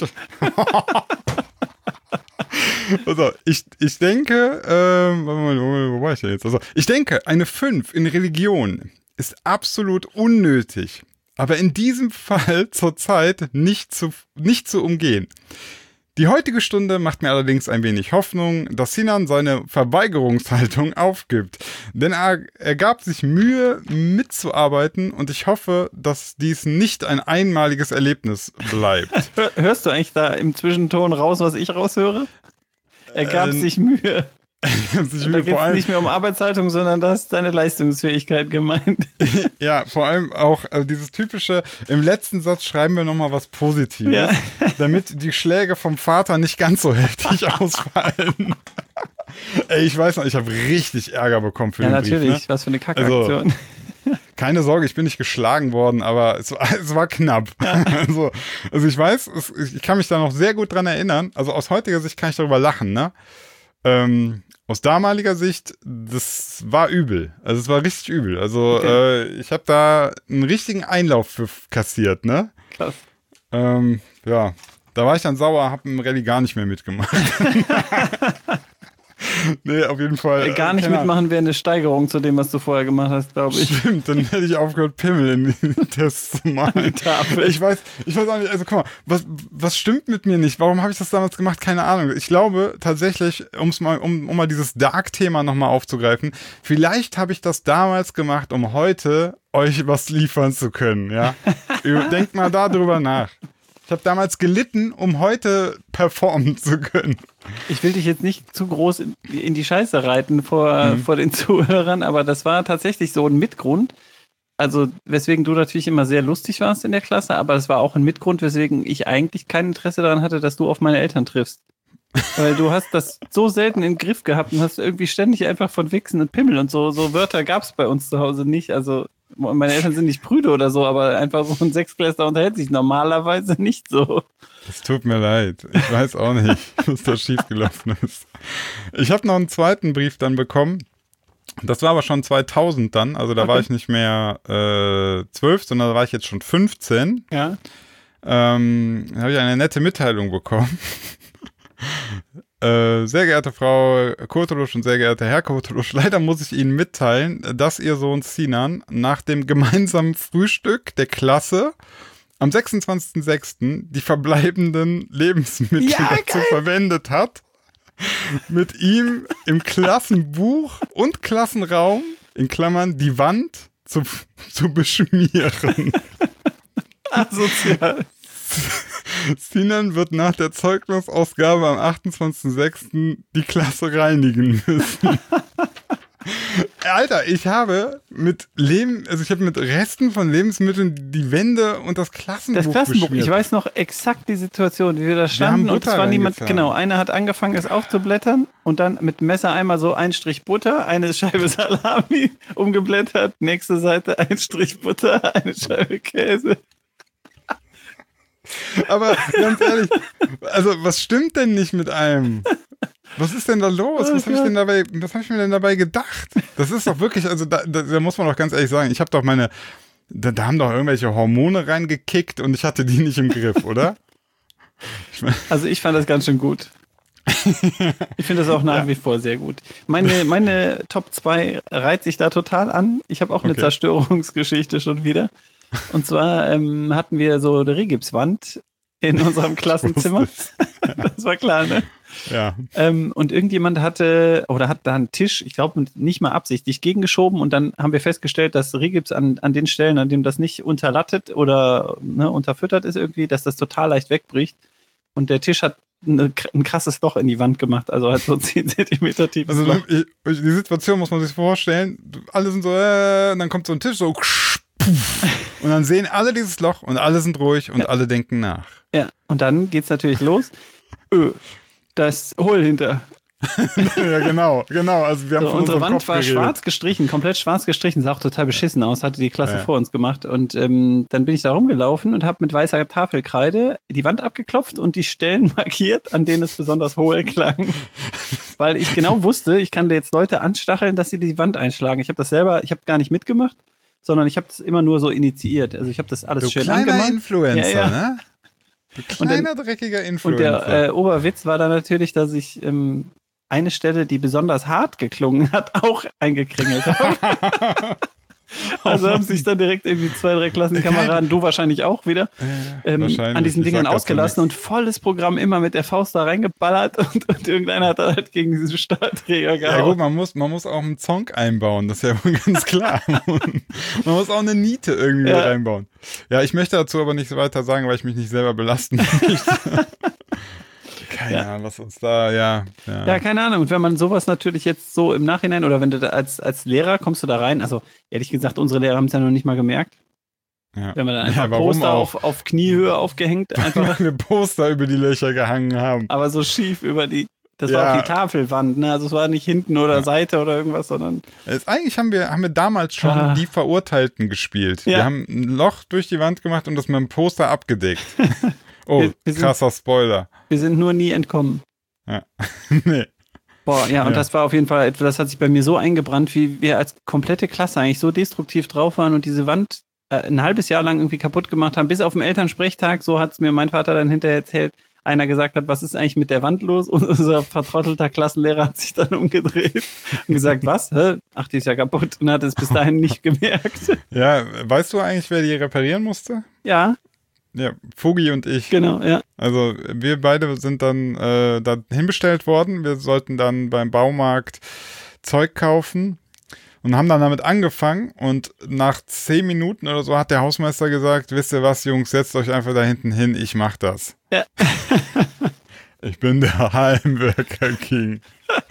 Also, ich, ich denke, ähm, wo war ich denn jetzt? Also, ich denke, eine fünf in Religion ist absolut unnötig. Aber in diesem Fall zurzeit nicht zu, nicht zu umgehen. Die heutige Stunde macht mir allerdings ein wenig Hoffnung, dass Sinan seine Verweigerungshaltung aufgibt. Denn er, er gab sich Mühe, mitzuarbeiten und ich hoffe, dass dies nicht ein einmaliges Erlebnis bleibt. Hörst du eigentlich da im Zwischenton raus, was ich raushöre? Er gab äh, sich Mühe. Da geht es nicht mehr um Arbeitshaltung, sondern da ist deine Leistungsfähigkeit gemeint. Ja, vor allem auch also dieses typische, im letzten Satz schreiben wir nochmal was Positives, ja. damit die Schläge vom Vater nicht ganz so heftig ausfallen. Ey, ich weiß noch, ich habe richtig Ärger bekommen für ja, den Brief. Ja, natürlich, ne? Was für eine Kackaktion. Also, keine Sorge, ich bin nicht geschlagen worden, aber es war, es war knapp. Ja. Also, also ich weiß, es, ich kann mich da noch sehr gut dran erinnern. Also aus heutiger Sicht kann ich darüber lachen, ne? Ähm, aus damaliger Sicht, das war übel. Also es war richtig übel. Also okay. äh, ich habe da einen richtigen Einlauf für kassiert, ne? Krass. Ähm, ja, da war ich dann sauer, habe im Rallye gar nicht mehr mitgemacht. Nee, auf jeden Fall. Gar nicht mitmachen wäre eine Steigerung zu dem, was du vorher gemacht hast, glaube ich. Stimmt, dann hätte ich aufgehört, Pimmel in den Tests zu machen. Ich weiß, ich weiß auch nicht, also guck mal, was, was stimmt mit mir nicht? Warum habe ich das damals gemacht? Keine Ahnung. Ich glaube tatsächlich, um's mal, um, um mal dieses Dark-Thema nochmal aufzugreifen, vielleicht habe ich das damals gemacht, um heute euch was liefern zu können, ja? Denkt mal darüber nach. Ich habe damals gelitten, um heute performen zu können. Ich will dich jetzt nicht zu groß in, in die Scheiße reiten vor, mhm. vor den Zuhörern, aber das war tatsächlich so ein Mitgrund. Also, weswegen du natürlich immer sehr lustig warst in der Klasse, aber es war auch ein Mitgrund, weswegen ich eigentlich kein Interesse daran hatte, dass du auf meine Eltern triffst. Weil du hast das so selten im Griff gehabt und hast irgendwie ständig einfach von Wichsen und Pimmel und so, so Wörter gab es bei uns zu Hause nicht. Also, meine Eltern sind nicht prüde oder so, aber einfach so ein Sechsklässler unterhält sich normalerweise nicht so. Es tut mir leid. Ich weiß auch nicht, was da schiefgelaufen ist. Ich habe noch einen zweiten Brief dann bekommen. Das war aber schon zweitausend dann. Also da okay. war ich nicht mehr äh, zwölf, sondern da war ich jetzt schon fünfzehn. Ja. Ähm, da habe ich eine nette Mitteilung bekommen. Äh, sehr geehrte Frau Kurtulusch und sehr geehrter Herr Kurtulusch, leider muss ich Ihnen mitteilen, dass Ihr Sohn Sinan nach dem gemeinsamen Frühstück der Klasse am sechsundzwanzigsten sechsten die verbleibenden Lebensmittel ja, dazu verwendet hat, mit ihm im Klassenbuch und Klassenraum, in Klammern, die Wand zu, zu beschmieren. Asozial. Sinan wird nach der Zeugnisausgabe am achtundzwanzigsten sechsten die Klasse reinigen müssen. Alter, ich habe mit Leben, also ich habe mit Resten von Lebensmitteln die Wände und das Klassenbuch Das Klassenbuch, beschmiert. Ich weiß noch exakt die Situation, wie wir da standen und es war niemand, genau, einer hat angefangen, es aufzublättern und dann mit dem Messer einmal so ein Strich Butter, eine Scheibe Salami umgeblättert, nächste Seite ein Strich Butter, eine Scheibe Käse. Aber ganz ehrlich, also was stimmt denn nicht mit einem? Was ist denn da los? Was habe ich denn dabei, was habe ich mir denn dabei gedacht? Das ist doch wirklich, also da, da, da muss man doch ganz ehrlich sagen, ich habe doch meine, da, da haben doch irgendwelche Hormone reingekickt und ich hatte die nicht im Griff, oder? Ich mein, also ich fand das ganz schön gut. Ich finde das auch nach ja. wie vor sehr gut. Meine, meine Top zwei reiht sich da total an. Ich habe auch eine okay. Zerstörungsgeschichte schon wieder. Und zwar ähm, hatten wir so eine Rigipswand in unserem Klassenzimmer. Das war klar, ne? Ja. Ähm, und irgendjemand hatte, oder hat da einen Tisch, ich glaube nicht mal absichtlich, gegengeschoben und dann haben wir festgestellt, dass Rigips an, an den Stellen, an denen das nicht unterlattet oder ne, unterfüttert ist irgendwie, dass das total leicht wegbricht. Und der Tisch hat eine, ein krasses Loch in die Wand gemacht, also halt so zehn Zentimeter tiefes Also Loch. Ich, die Situation muss man sich vorstellen, alle sind so, äh, und dann kommt so ein Tisch so, und dann sehen alle dieses Loch und alle sind ruhig und ja. alle denken nach. Ja, und dann geht's natürlich los. Öh, das Hohl hinter. Ja, genau, genau. Also wir haben so, unsere Wand Kopf war geredet. Schwarz gestrichen, komplett schwarz gestrichen, sah auch total beschissen aus, hatte die Klasse ja. vor uns gemacht. Und ähm, dann bin ich da rumgelaufen und habe mit weißer Tafelkreide die Wand abgeklopft und die Stellen markiert, an denen es besonders hohl klang. Weil ich genau wusste, ich kann da jetzt Leute anstacheln, dass sie die Wand einschlagen. Ich habe das selber, ich habe gar nicht mitgemacht, sondern ich habe das immer nur so initiiert. Also ich habe das alles du schön kleiner angemacht. Influencer, ja, ja. ne? Du kleiner, dann, dreckiger Influencer. Und der äh, Oberwitz war dann natürlich, dass ich ähm, eine Stelle, die besonders hart geklungen hat, auch eingekringelt habe. Also haben sich dann direkt irgendwie zwei, drei Klassenkameraden, du wahrscheinlich auch wieder, ähm, an diesen Dingern ausgelassen und volles Programm immer mit der Faust da reingeballert und, und irgendeiner hat halt gegen diesen Stahlträger gehauen. Ja gut, man muss, man muss auch einen Zonk einbauen, das ist ja wohl ganz klar. Man muss auch eine Niete irgendwie ja. reinbauen. Ja, ich möchte dazu aber nicht weiter sagen, weil ich mich nicht selber belasten möchte. keine Ja. Ahnung, was uns da, ja. Ja, Ja, keine Ahnung. Und wenn man sowas natürlich jetzt so im Nachhinein oder wenn du da als, als Lehrer kommst du da rein, also ehrlich gesagt, unsere Lehrer haben es ja noch nicht mal gemerkt. ja. Wenn wir dann einfach Ja, warum Poster auch? auf, auf Kniehöhe aufgehängt, einfach, Weil wir Poster über die Löcher gehangen haben. aber so schief über die, das Ja. war auf die Tafelwand, ne? Also es war nicht hinten oder Ja. Seite oder irgendwas, sondern Es, eigentlich haben wir, haben wir damals schon Ah. die Verurteilten gespielt. Ja. Wir haben ein Loch durch die Wand gemacht und das mit einem Poster abgedeckt. Oh, Wir- wir sind- krasser Spoiler. wir sind nur nie entkommen. Ja. Nee. Boah, ja, und Ja. das war auf jeden Fall etwas, das hat sich bei mir so eingebrannt, wie wir als komplette Klasse eigentlich so destruktiv drauf waren und diese Wand äh, ein halbes Jahr lang irgendwie kaputt gemacht haben, bis auf den Elternsprechtag, so hat es mir mein Vater dann hinterher erzählt, einer gesagt hat, was ist eigentlich mit der Wand los? Und unser vertrottelter Klassenlehrer hat sich dann umgedreht und gesagt, was? Hä? Ach, die ist ja kaputt und hat es bis dahin nicht gemerkt. Ja, weißt du eigentlich, wer die reparieren musste? Ja, Ja, Fugi und ich. genau, ja. Also wir beide sind dann äh, da hinbestellt worden. Wir sollten dann beim Baumarkt Zeug kaufen und haben dann damit angefangen. Und nach zehn Minuten oder so hat der Hausmeister gesagt, wisst ihr was, Jungs, setzt euch einfach da hinten hin, ich mach das. Ja. Ich bin der Heimwerker King.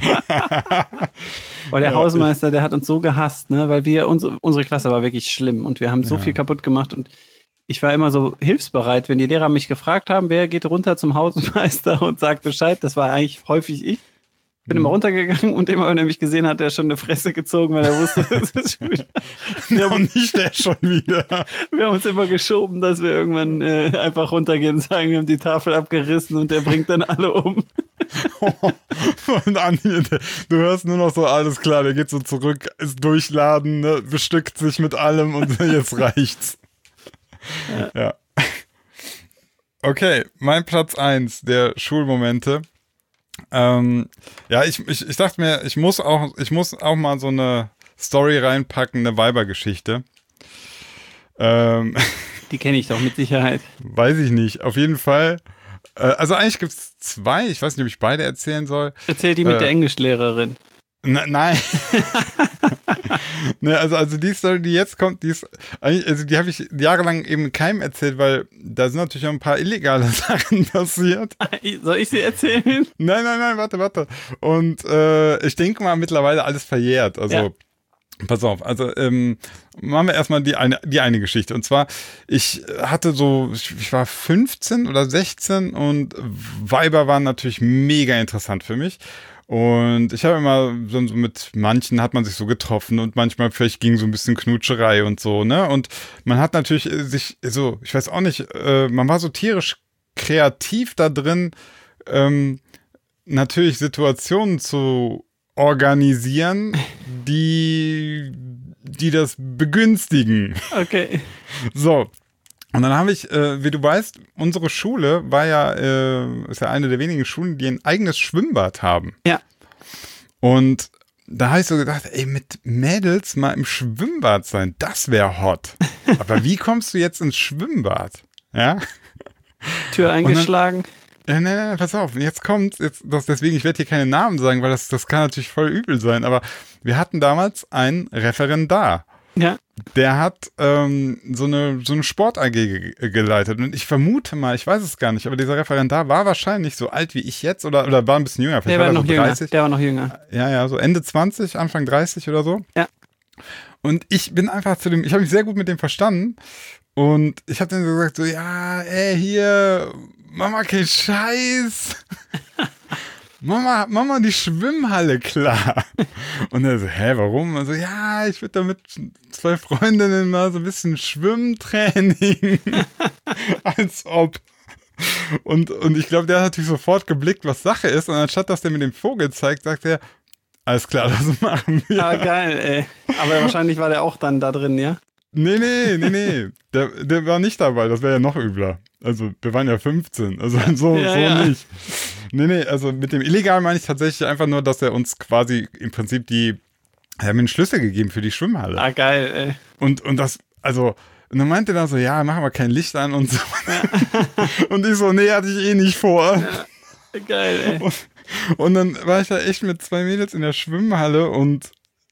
Weil der Ja, Hausmeister, der hat uns so gehasst, ne? Weil wir, unsere, unsere Klasse war wirklich schlimm und wir haben so Ja. viel kaputt gemacht und ich war immer so hilfsbereit, wenn die Lehrer mich gefragt haben, wer geht runter zum Hausmeister und sagt Bescheid, das war eigentlich häufig ich. Bin immer runtergegangen und immer, wenn er mich gesehen hat, der schon eine Fresse gezogen, weil er wusste, das ist schon wieder. Wir haben, Und nicht der schon wieder. wir haben uns immer geschoben, dass wir irgendwann äh, einfach runtergehen und sagen, wir haben die Tafel abgerissen und der bringt dann alle um. Und Anni, du hörst nur noch so, alles klar, der geht so zurück, ist durchladen, ne, bestückt sich mit allem und jetzt reicht's. Ja. ja. Okay, mein Platz eins der Schulmomente. Ähm, ja, ich, ich, ich dachte mir, ich muss auch, ich muss auch mal so eine Story reinpacken, eine Weibergeschichte. Ähm, Die kenne ich doch mit Sicherheit. weiß ich nicht. Auf jeden Fall. Äh, also eigentlich gibt es zwei. Ich weiß nicht, ob ich beide erzählen soll. Erzähl die mit Äh, der Englischlehrerin. Ne, nein. ne, also, also die Story, die jetzt kommt, die ist, eigentlich- also die habe ich jahrelang eben keinem erzählt, weil da sind natürlich auch ein paar illegale Sachen passiert. Soll ich sie erzählen? Nein, nein, nein, warte, warte. Und äh, ich denke mal, mittlerweile alles verjährt. Also, Ja. pass auf. Also, ähm, machen wir erstmal die eine, die eine Geschichte. Und zwar, ich hatte so, ich, ich war fünfzehn oder sechzehn und Weiber waren natürlich mega interessant für mich. Und ich habe immer so so mit manchen hat man sich so getroffen und manchmal vielleicht ging so ein bisschen Knutscherei und so, ne? Und man hat natürlich äh, sich so, ich weiß auch nicht, äh, man war so tierisch kreativ da drin, ähm, natürlich Situationen zu organisieren, die, die das begünstigen. Okay. So. Und dann habe ich, äh, wie du weißt, unsere Schule war ja, äh, ist ja eine der wenigen Schulen, die ein eigenes Schwimmbad haben. Ja. Und da habe ich so gedacht, ey, mit Mädels mal im Schwimmbad sein, das wäre hot. Aber wie kommst du jetzt ins Schwimmbad? Ja? Tür eingeschlagen. Ja, nein, nein, pass auf, jetzt kommt, jetzt, das, deswegen, ich werde hier keine Namen sagen, weil das, das kann natürlich voll übel sein, aber wir hatten damals einen Referendar. Ja. Der hat ähm, so eine, so eine Sport-A G ge geleitet. Und ich vermute mal, ich weiß es gar nicht, aber dieser Referendar war wahrscheinlich so alt wie ich jetzt oder, oder war ein bisschen jünger. Der Vielleicht war war noch er so jünger. dreißig. Der war noch jünger. Ja, ja, so Ende zwanzig, Anfang dreißig oder so. Ja. Und ich bin einfach zu dem, ich habe mich sehr gut mit dem verstanden. Und ich habe dann so gesagt, so, ja, ey, hier, Mama, kein Scheiß. Mama, Mama, die Schwimmhalle klar. Und er so, hä, warum? Also, ja, ich würde da mit zwei Freundinnen mal so ein bisschen Schwimmtraining. Als ob. Und, und ich glaube, der hat natürlich sofort geblickt, was Sache ist. Und anstatt, dass der mit dem Vogel zeigt, sagt er, alles klar, das machen wir. Ah, geil, ey. Aber wahrscheinlich war der auch dann da drin, ja? Nee, nee, nee, nee. Der, der war nicht dabei, das wäre ja noch übler. Also, wir waren ja fünfzehn, also so, Ja, so ja. nicht. Nee, nee, also mit dem Illegal meine ich tatsächlich einfach nur, dass er uns quasi im Prinzip die, er hat mir einen Schlüssel gegeben für die Schwimmhalle. Ah, geil, ey. Und, und das, also, und dann meinte er so, ja, machen wir kein Licht an und so. Und ich so, nee, hatte ich eh nicht vor. Ja. Geil, ey. Und, und dann war ich da echt mit zwei Mädels in der Schwimmhalle und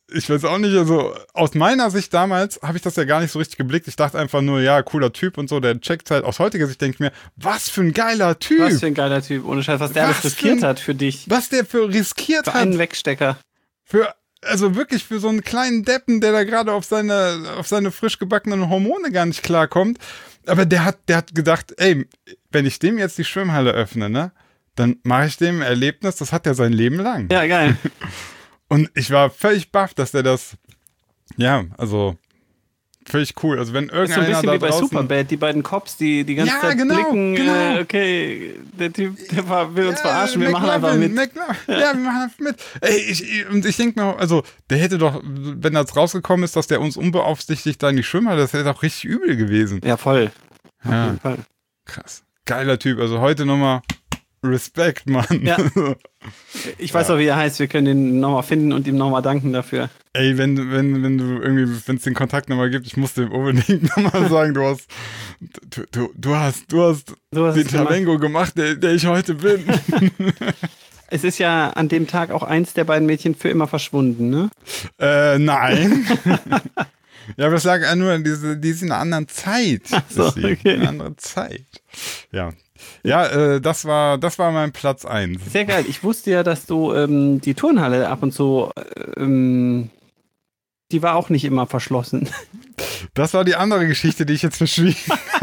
ich weiß auch nicht, also aus meiner Sicht damals habe ich das ja gar nicht so richtig geblickt. Ich dachte einfach nur, ja, cooler Typ und so, der checkt halt. Aus heutiger Sicht denke ich mir, was für ein geiler Typ. Was für ein geiler Typ, ohne Scheiß, was der Was alles riskiert für ein- hat für dich. Was der für riskiert Für hat. einen Wegstecker. Für, also wirklich für so einen kleinen Deppen, der da gerade auf seine, auf seine frisch gebackenen Hormone gar nicht klarkommt. Aber der hat, der hat gedacht, ey, wenn ich dem jetzt die Schwimmhalle öffne, ne, dann mache ich dem ein Erlebnis, das hat er sein Leben lang. Ja, geil. Und ich war völlig baff, dass der das, ja, also völlig cool. Also wenn Das ist so ein irgendeiner bisschen da wie bei draußen, Superbad, die beiden Cops, die die ganze Ja, Zeit genau, blicken, genau. äh, okay, der Typ, der war, will uns Ja, verarschen, wir machen einfach McLovin, mit. McLovin, ja, wir machen einfach mit. Ey, ich, ich, und ich denke mir, also, der hätte doch, wenn das rausgekommen ist, dass der uns unbeaufsichtigt da in die Schwimmer, das wäre doch richtig übel gewesen. Ja, voll. Auf Ja. jeden Fall. Krass. Geiler Typ. Also heute nochmal Respekt, Mann. Ja. Ich weiß auch, wie er heißt, wir können ihn nochmal finden und ihm nochmal danken dafür. Ey, wenn, wenn, wenn du irgendwie, wenn es den Kontakt nochmal gibt, ich muss dem unbedingt nochmal sagen, du hast, du, du, du hast, du hast Du hast den es gemacht. Talengo gemacht, der, der ich heute bin. Es ist ja an dem Tag auch eins der beiden Mädchen für immer verschwunden, ne? äh, nein. Ja, aber es lag ja nur, diese, die ist in einer anderen Zeit. so, ist sie. okay. In einer anderen Zeit. Ja. Ja, äh, das war, das war mein Platz eins. Sehr geil. Ich wusste ja, dass du ähm, die Turnhalle ab und zu, ähm, die war auch nicht immer verschlossen. Das war die andere Geschichte, die ich jetzt verschwiegen.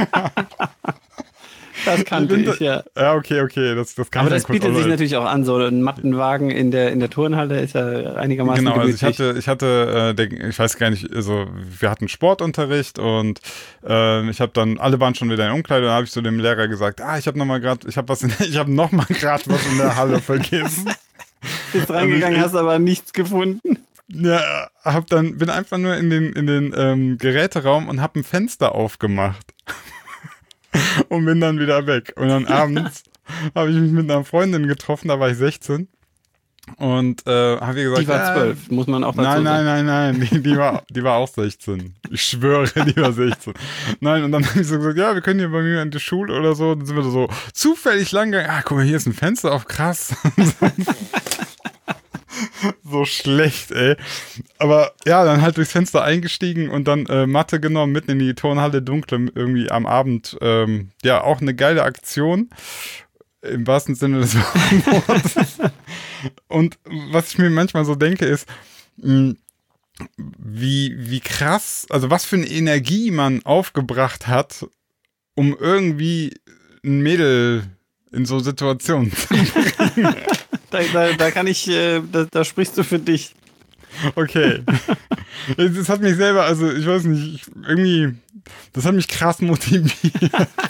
Das kannte bin da- ich, ja. Ja, okay, okay. Das, das kann Aber ich das dann kurz bietet sich auch- natürlich auch an, so ein Mattenwagen in der, in der Turnhalle ist ja einigermaßen Genau, also gemütlich. ich hatte, ich hatte, äh, der, ich weiß gar nicht, also wir hatten Sportunterricht und äh, ich habe dann, alle waren schon wieder in der Umkleide, dann habe ich zu dem Lehrer gesagt, ah, ich habe noch mal gerade, ich habe was, in, ich habe noch mal gerade was in der Halle vergessen. Bist reingegangen, hast aber nichts gefunden. Ja, hab dann, bin einfach nur in den, in den ähm, Geräteraum und hab ein Fenster aufgemacht. Und bin dann wieder weg. Und dann abends habe ich mich mit einer Freundin getroffen, da war ich sechzehn. Und äh, habe ihr gesagt, Die war ja, zwölf, muss man auch dazu Nein, nein, sagen. nein, nein, die, die, war, die war auch sechzehn. Ich schwöre, die war sechzehn. Nein, und dann habe ich so gesagt, ja, wir können hier bei mir in die Schule oder so. Dann sind wir so zufällig lang gegangen. Ah, guck mal, hier ist ein Fenster auf, krass. So schlecht, ey. Aber ja, dann halt durchs Fenster eingestiegen und dann äh, Matte genommen, mitten in die Turnhalle, dunkle, irgendwie am Abend. Ähm, ja, auch eine geile Aktion. Im wahrsten Sinne des Wortes. Und was ich mir manchmal so denke, ist, mh, wie, wie krass, also was für eine Energie man aufgebracht hat, um irgendwie ein Mädel in so Situationen zu bringen. Da, da, da kann ich, äh, da, da sprichst du für dich. Okay. Das hat mich selber, also ich weiß nicht, ich, irgendwie, das hat mich krass motiviert.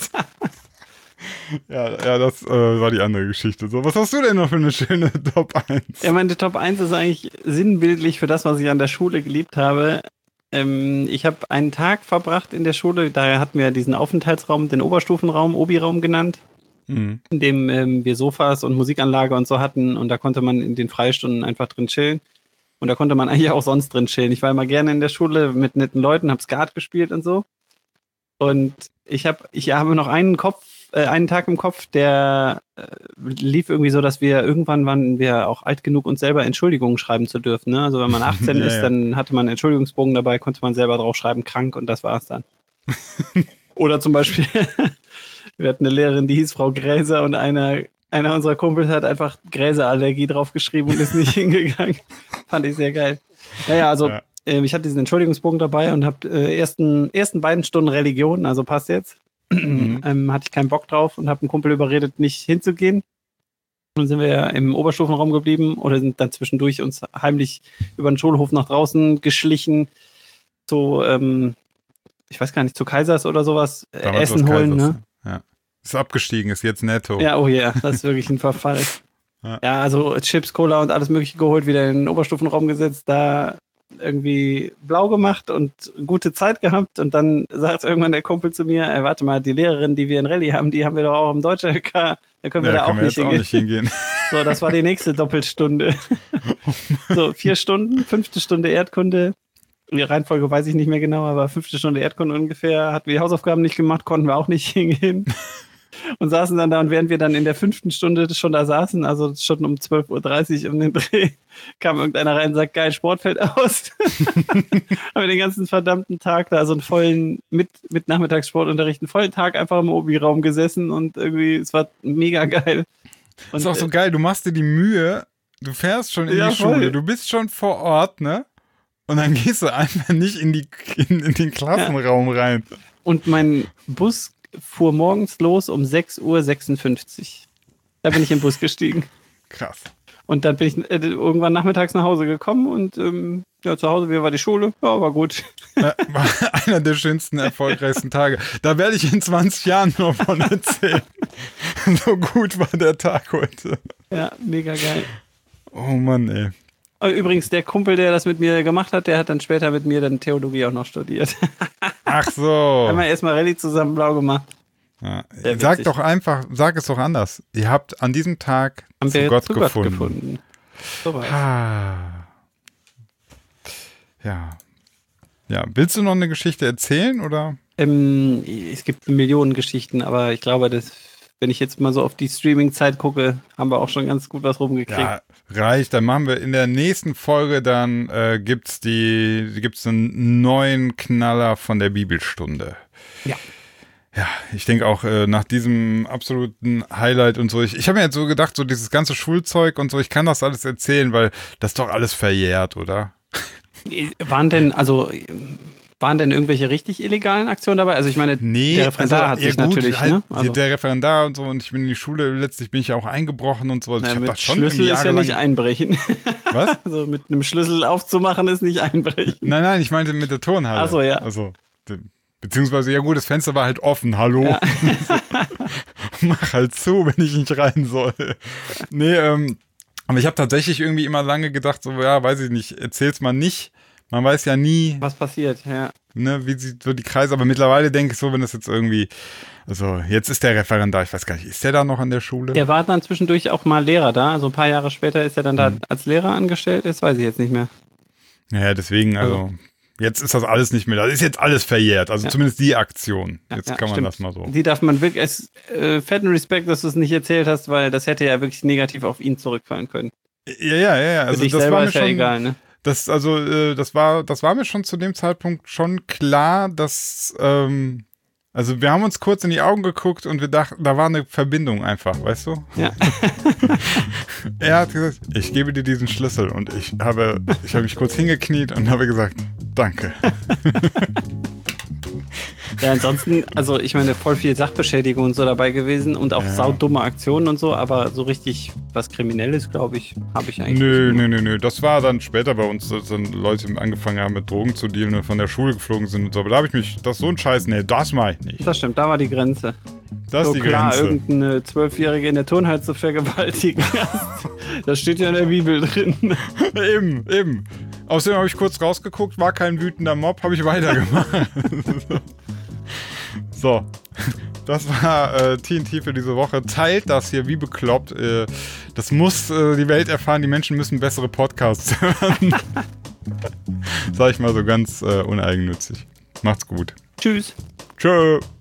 Ja, ja, das äh, war die andere Geschichte. So, was hast du denn noch für eine schöne Top eins? Ja, meine Top eins ist eigentlich sinnbildlich für das, was ich an der Schule geliebt habe. Ähm, ich habe einen Tag verbracht in der Schule, daher hatten wir diesen Aufenthaltsraum, den Oberstufenraum, Obi-Raum genannt, Mhm. in dem ähm, wir Sofas und Musikanlage und so hatten und da konnte man in den Freistunden einfach drin chillen. Und da konnte man eigentlich auch sonst drin chillen. Ich war immer gerne in der Schule mit netten Leuten, habe Skat gespielt und so. Und ich habe ich habe noch einen Kopf, äh, einen Tag im Kopf, der äh, lief irgendwie so, dass wir irgendwann waren wir auch alt genug, uns selber Entschuldigungen schreiben zu dürfen. Ne? Also wenn man achtzehn Ja, ist, ja. dann hatte man einen Entschuldigungsbogen dabei, konnte man selber drauf schreiben, krank und das war's dann. Oder zum Beispiel, wir hatten eine Lehrerin, die hieß Frau Gräser und einer, einer unserer Kumpels hat einfach Gräserallergie draufgeschrieben und ist nicht hingegangen. Fand ich sehr geil. Naja, also Ja. äh, ich hatte diesen Entschuldigungsbogen dabei und habe äh, ersten, ersten beiden Stunden Religion, also passt jetzt, Mhm. ähm, hatte ich keinen Bock drauf und habe einen Kumpel überredet, nicht hinzugehen. Dann sind wir ja im Oberstufenraum geblieben oder sind dann zwischendurch uns heimlich über den Schulhof nach draußen geschlichen, zu, ähm, ich weiß gar nicht, zu Kaisers oder sowas, äh, Damals Essen was holen, Kaisers, ne? Ja. Ist abgestiegen, ist jetzt netto. Ja, oh ja, das ist wirklich ein Verfall. Ja. Ja, also Chips, Cola und alles Mögliche geholt, wieder in den Oberstufenraum gesetzt, da irgendwie blau gemacht und gute Zeit gehabt und dann sagt irgendwann der Kumpel zu mir, ey, warte mal, die Lehrerin, die wir in Rallye haben, die haben wir doch auch im Deutsch-L K, da können wir Ja, da auch können wir nicht jetzt auch hingehen. nicht hingehen. So, das war die nächste Doppelstunde. So, vier Stunden, fünfte Stunde Erdkunde. Die Reihenfolge weiß ich nicht mehr genau, aber fünfte Stunde Erdkunde ungefähr. Hatten wir die Hausaufgaben nicht gemacht, konnten wir auch nicht hingehen. und saßen dann da und während wir dann in der fünften Stunde schon da saßen, also schon um zwölf Uhr dreißig um den Dreh, kam irgendeiner rein und sagt, geil, Sport fällt aus. Haben wir den ganzen verdammten Tag da so einen vollen, mit, mit Nachmittagssportunterricht, einen vollen Tag einfach im Obi-Raum gesessen und irgendwie, es war mega geil. Und, ist auch so geil, du machst dir die Mühe, du fährst schon in Ja, die Schule, voll. du bist schon vor Ort, ne? Und dann gehst du einfach nicht in, die, in, in den Klassenraum rein. Und mein Bus fuhr morgens los um sechs Uhr sechsundfünfzig. Da bin ich im Bus gestiegen. Krass. Und dann bin ich äh, irgendwann nachmittags nach Hause gekommen und ähm, ja, zu Hause, wie war die Schule? Ja, war gut. Ja, war einer der schönsten, erfolgreichsten Tage. Da werde ich in zwanzig Jahren noch von erzählen. So gut war der Tag heute. Ja, mega geil. Oh Mann, ey. Übrigens, der Kumpel, der das mit mir gemacht hat, der hat dann später mit mir dann Theologie auch noch studiert. Ach so. Haben wir erstmal Rallye zusammen blau gemacht. Ja. Sehr Sag witzig. doch einfach, sag es doch anders. Ihr habt an diesem Tag Haben zu wir Gott zu gefunden. Gott gefunden. So war's. Ah. Ja. Ja, willst du noch eine Geschichte erzählen, oder? Ähm, es gibt Millionen Geschichten, aber ich glaube, dass, wenn ich jetzt mal so auf die Streaming-Zeit gucke, haben wir auch schon ganz gut was rumgekriegt. Ja, reicht. Dann machen wir in der nächsten Folge, dann äh, gibt's die, gibt's einen neuen Knaller von der Bibelstunde. Ja. Ja, ich denke auch äh, nach diesem absoluten Highlight und so, ich, ich habe mir jetzt so gedacht, so dieses ganze Schulzeug und so, ich kann das alles erzählen, weil das ist doch alles verjährt, oder? Waren denn, also, waren denn irgendwelche richtig illegalen Aktionen dabei? Also ich meine, Nee, der Referendar also, hat ja sich gut, natürlich, halt, ne? Also, der Referendar und so, und ich bin in die Schule, letztlich bin ich ja auch eingebrochen und so. Also na, ich hab mit das schon Schlüssel ist ja jahrelang- nicht einbrechen. Was? Also mit einem Schlüssel aufzumachen ist nicht einbrechen. Nein, nein, ich meinte mit der Turnhalle. Ach so, ja. Also, de- beziehungsweise, ja gut, das Fenster war halt offen, hallo. Ja. Mach halt zu, wenn ich nicht rein soll. Nee, ähm, aber ich habe tatsächlich irgendwie immer lange gedacht, so, ja, weiß ich nicht, erzähl's mal nicht. Man weiß ja nie, Was passiert, ja. ne, wie sieht so die Kreise, aber mittlerweile denke ich so, wenn das jetzt irgendwie, also jetzt ist der Referendar, ich weiß gar nicht, ist der da noch an der Schule? Der war dann zwischendurch auch mal Lehrer da. Also ein paar Jahre später ist er dann da Mhm. als Lehrer angestellt. Das weiß ich jetzt nicht mehr. Ja, deswegen, also, jetzt ist das alles nicht mehr, das ist jetzt alles verjährt, also Ja. zumindest die Aktion. Ja, Jetzt ja, kann man stimmt. das mal so. Die darf man wirklich, es, äh, fetten Respekt, dass du es nicht erzählt hast, weil das hätte ja wirklich negativ auf ihn zurückfallen können. Ja, ja, ja, ja. Für Also dich das selber war mir ist ja schon, egal, ne? das, also, äh, das war, das war mir schon zu dem Zeitpunkt schon klar, dass, ähm, also wir haben uns kurz in die Augen geguckt und wir dachten, da war eine Verbindung einfach, weißt du? Ja. Er hat gesagt, ich gebe dir diesen Schlüssel und ich habe, ich habe mich kurz hingekniet und habe gesagt, danke. Ja, ansonsten, also ich meine, voll viel Sachbeschädigung und so dabei gewesen und auch Ja. saudumme Aktionen und so, aber so richtig was Kriminelles, glaube ich, habe ich eigentlich Nö, nicht. nö, nö, nö. Das war dann später bei uns, dass dann Leute angefangen haben mit Drogen zu dealen und von der Schule geflogen sind und so. Aber da habe ich mich, das ist so ein Scheiß, nee, das mach ich nicht. Das stimmt, da war die Grenze. Das So ist die klar, Grenze. irgendeine Zwölfjährige in der Turnhalle zu vergewaltigen. Das steht ja in der Bibel drin. Eben, eben. Außerdem habe ich kurz rausgeguckt, war kein wütender Mob, habe ich weitergemacht. So, das war äh, T N T für diese Woche. Teilt das hier wie bekloppt. Äh, das muss äh, die Welt erfahren. Die Menschen müssen bessere Podcasts hören. Sag ich mal so ganz äh, uneigennützig. Macht's gut. Tschüss. Tschö.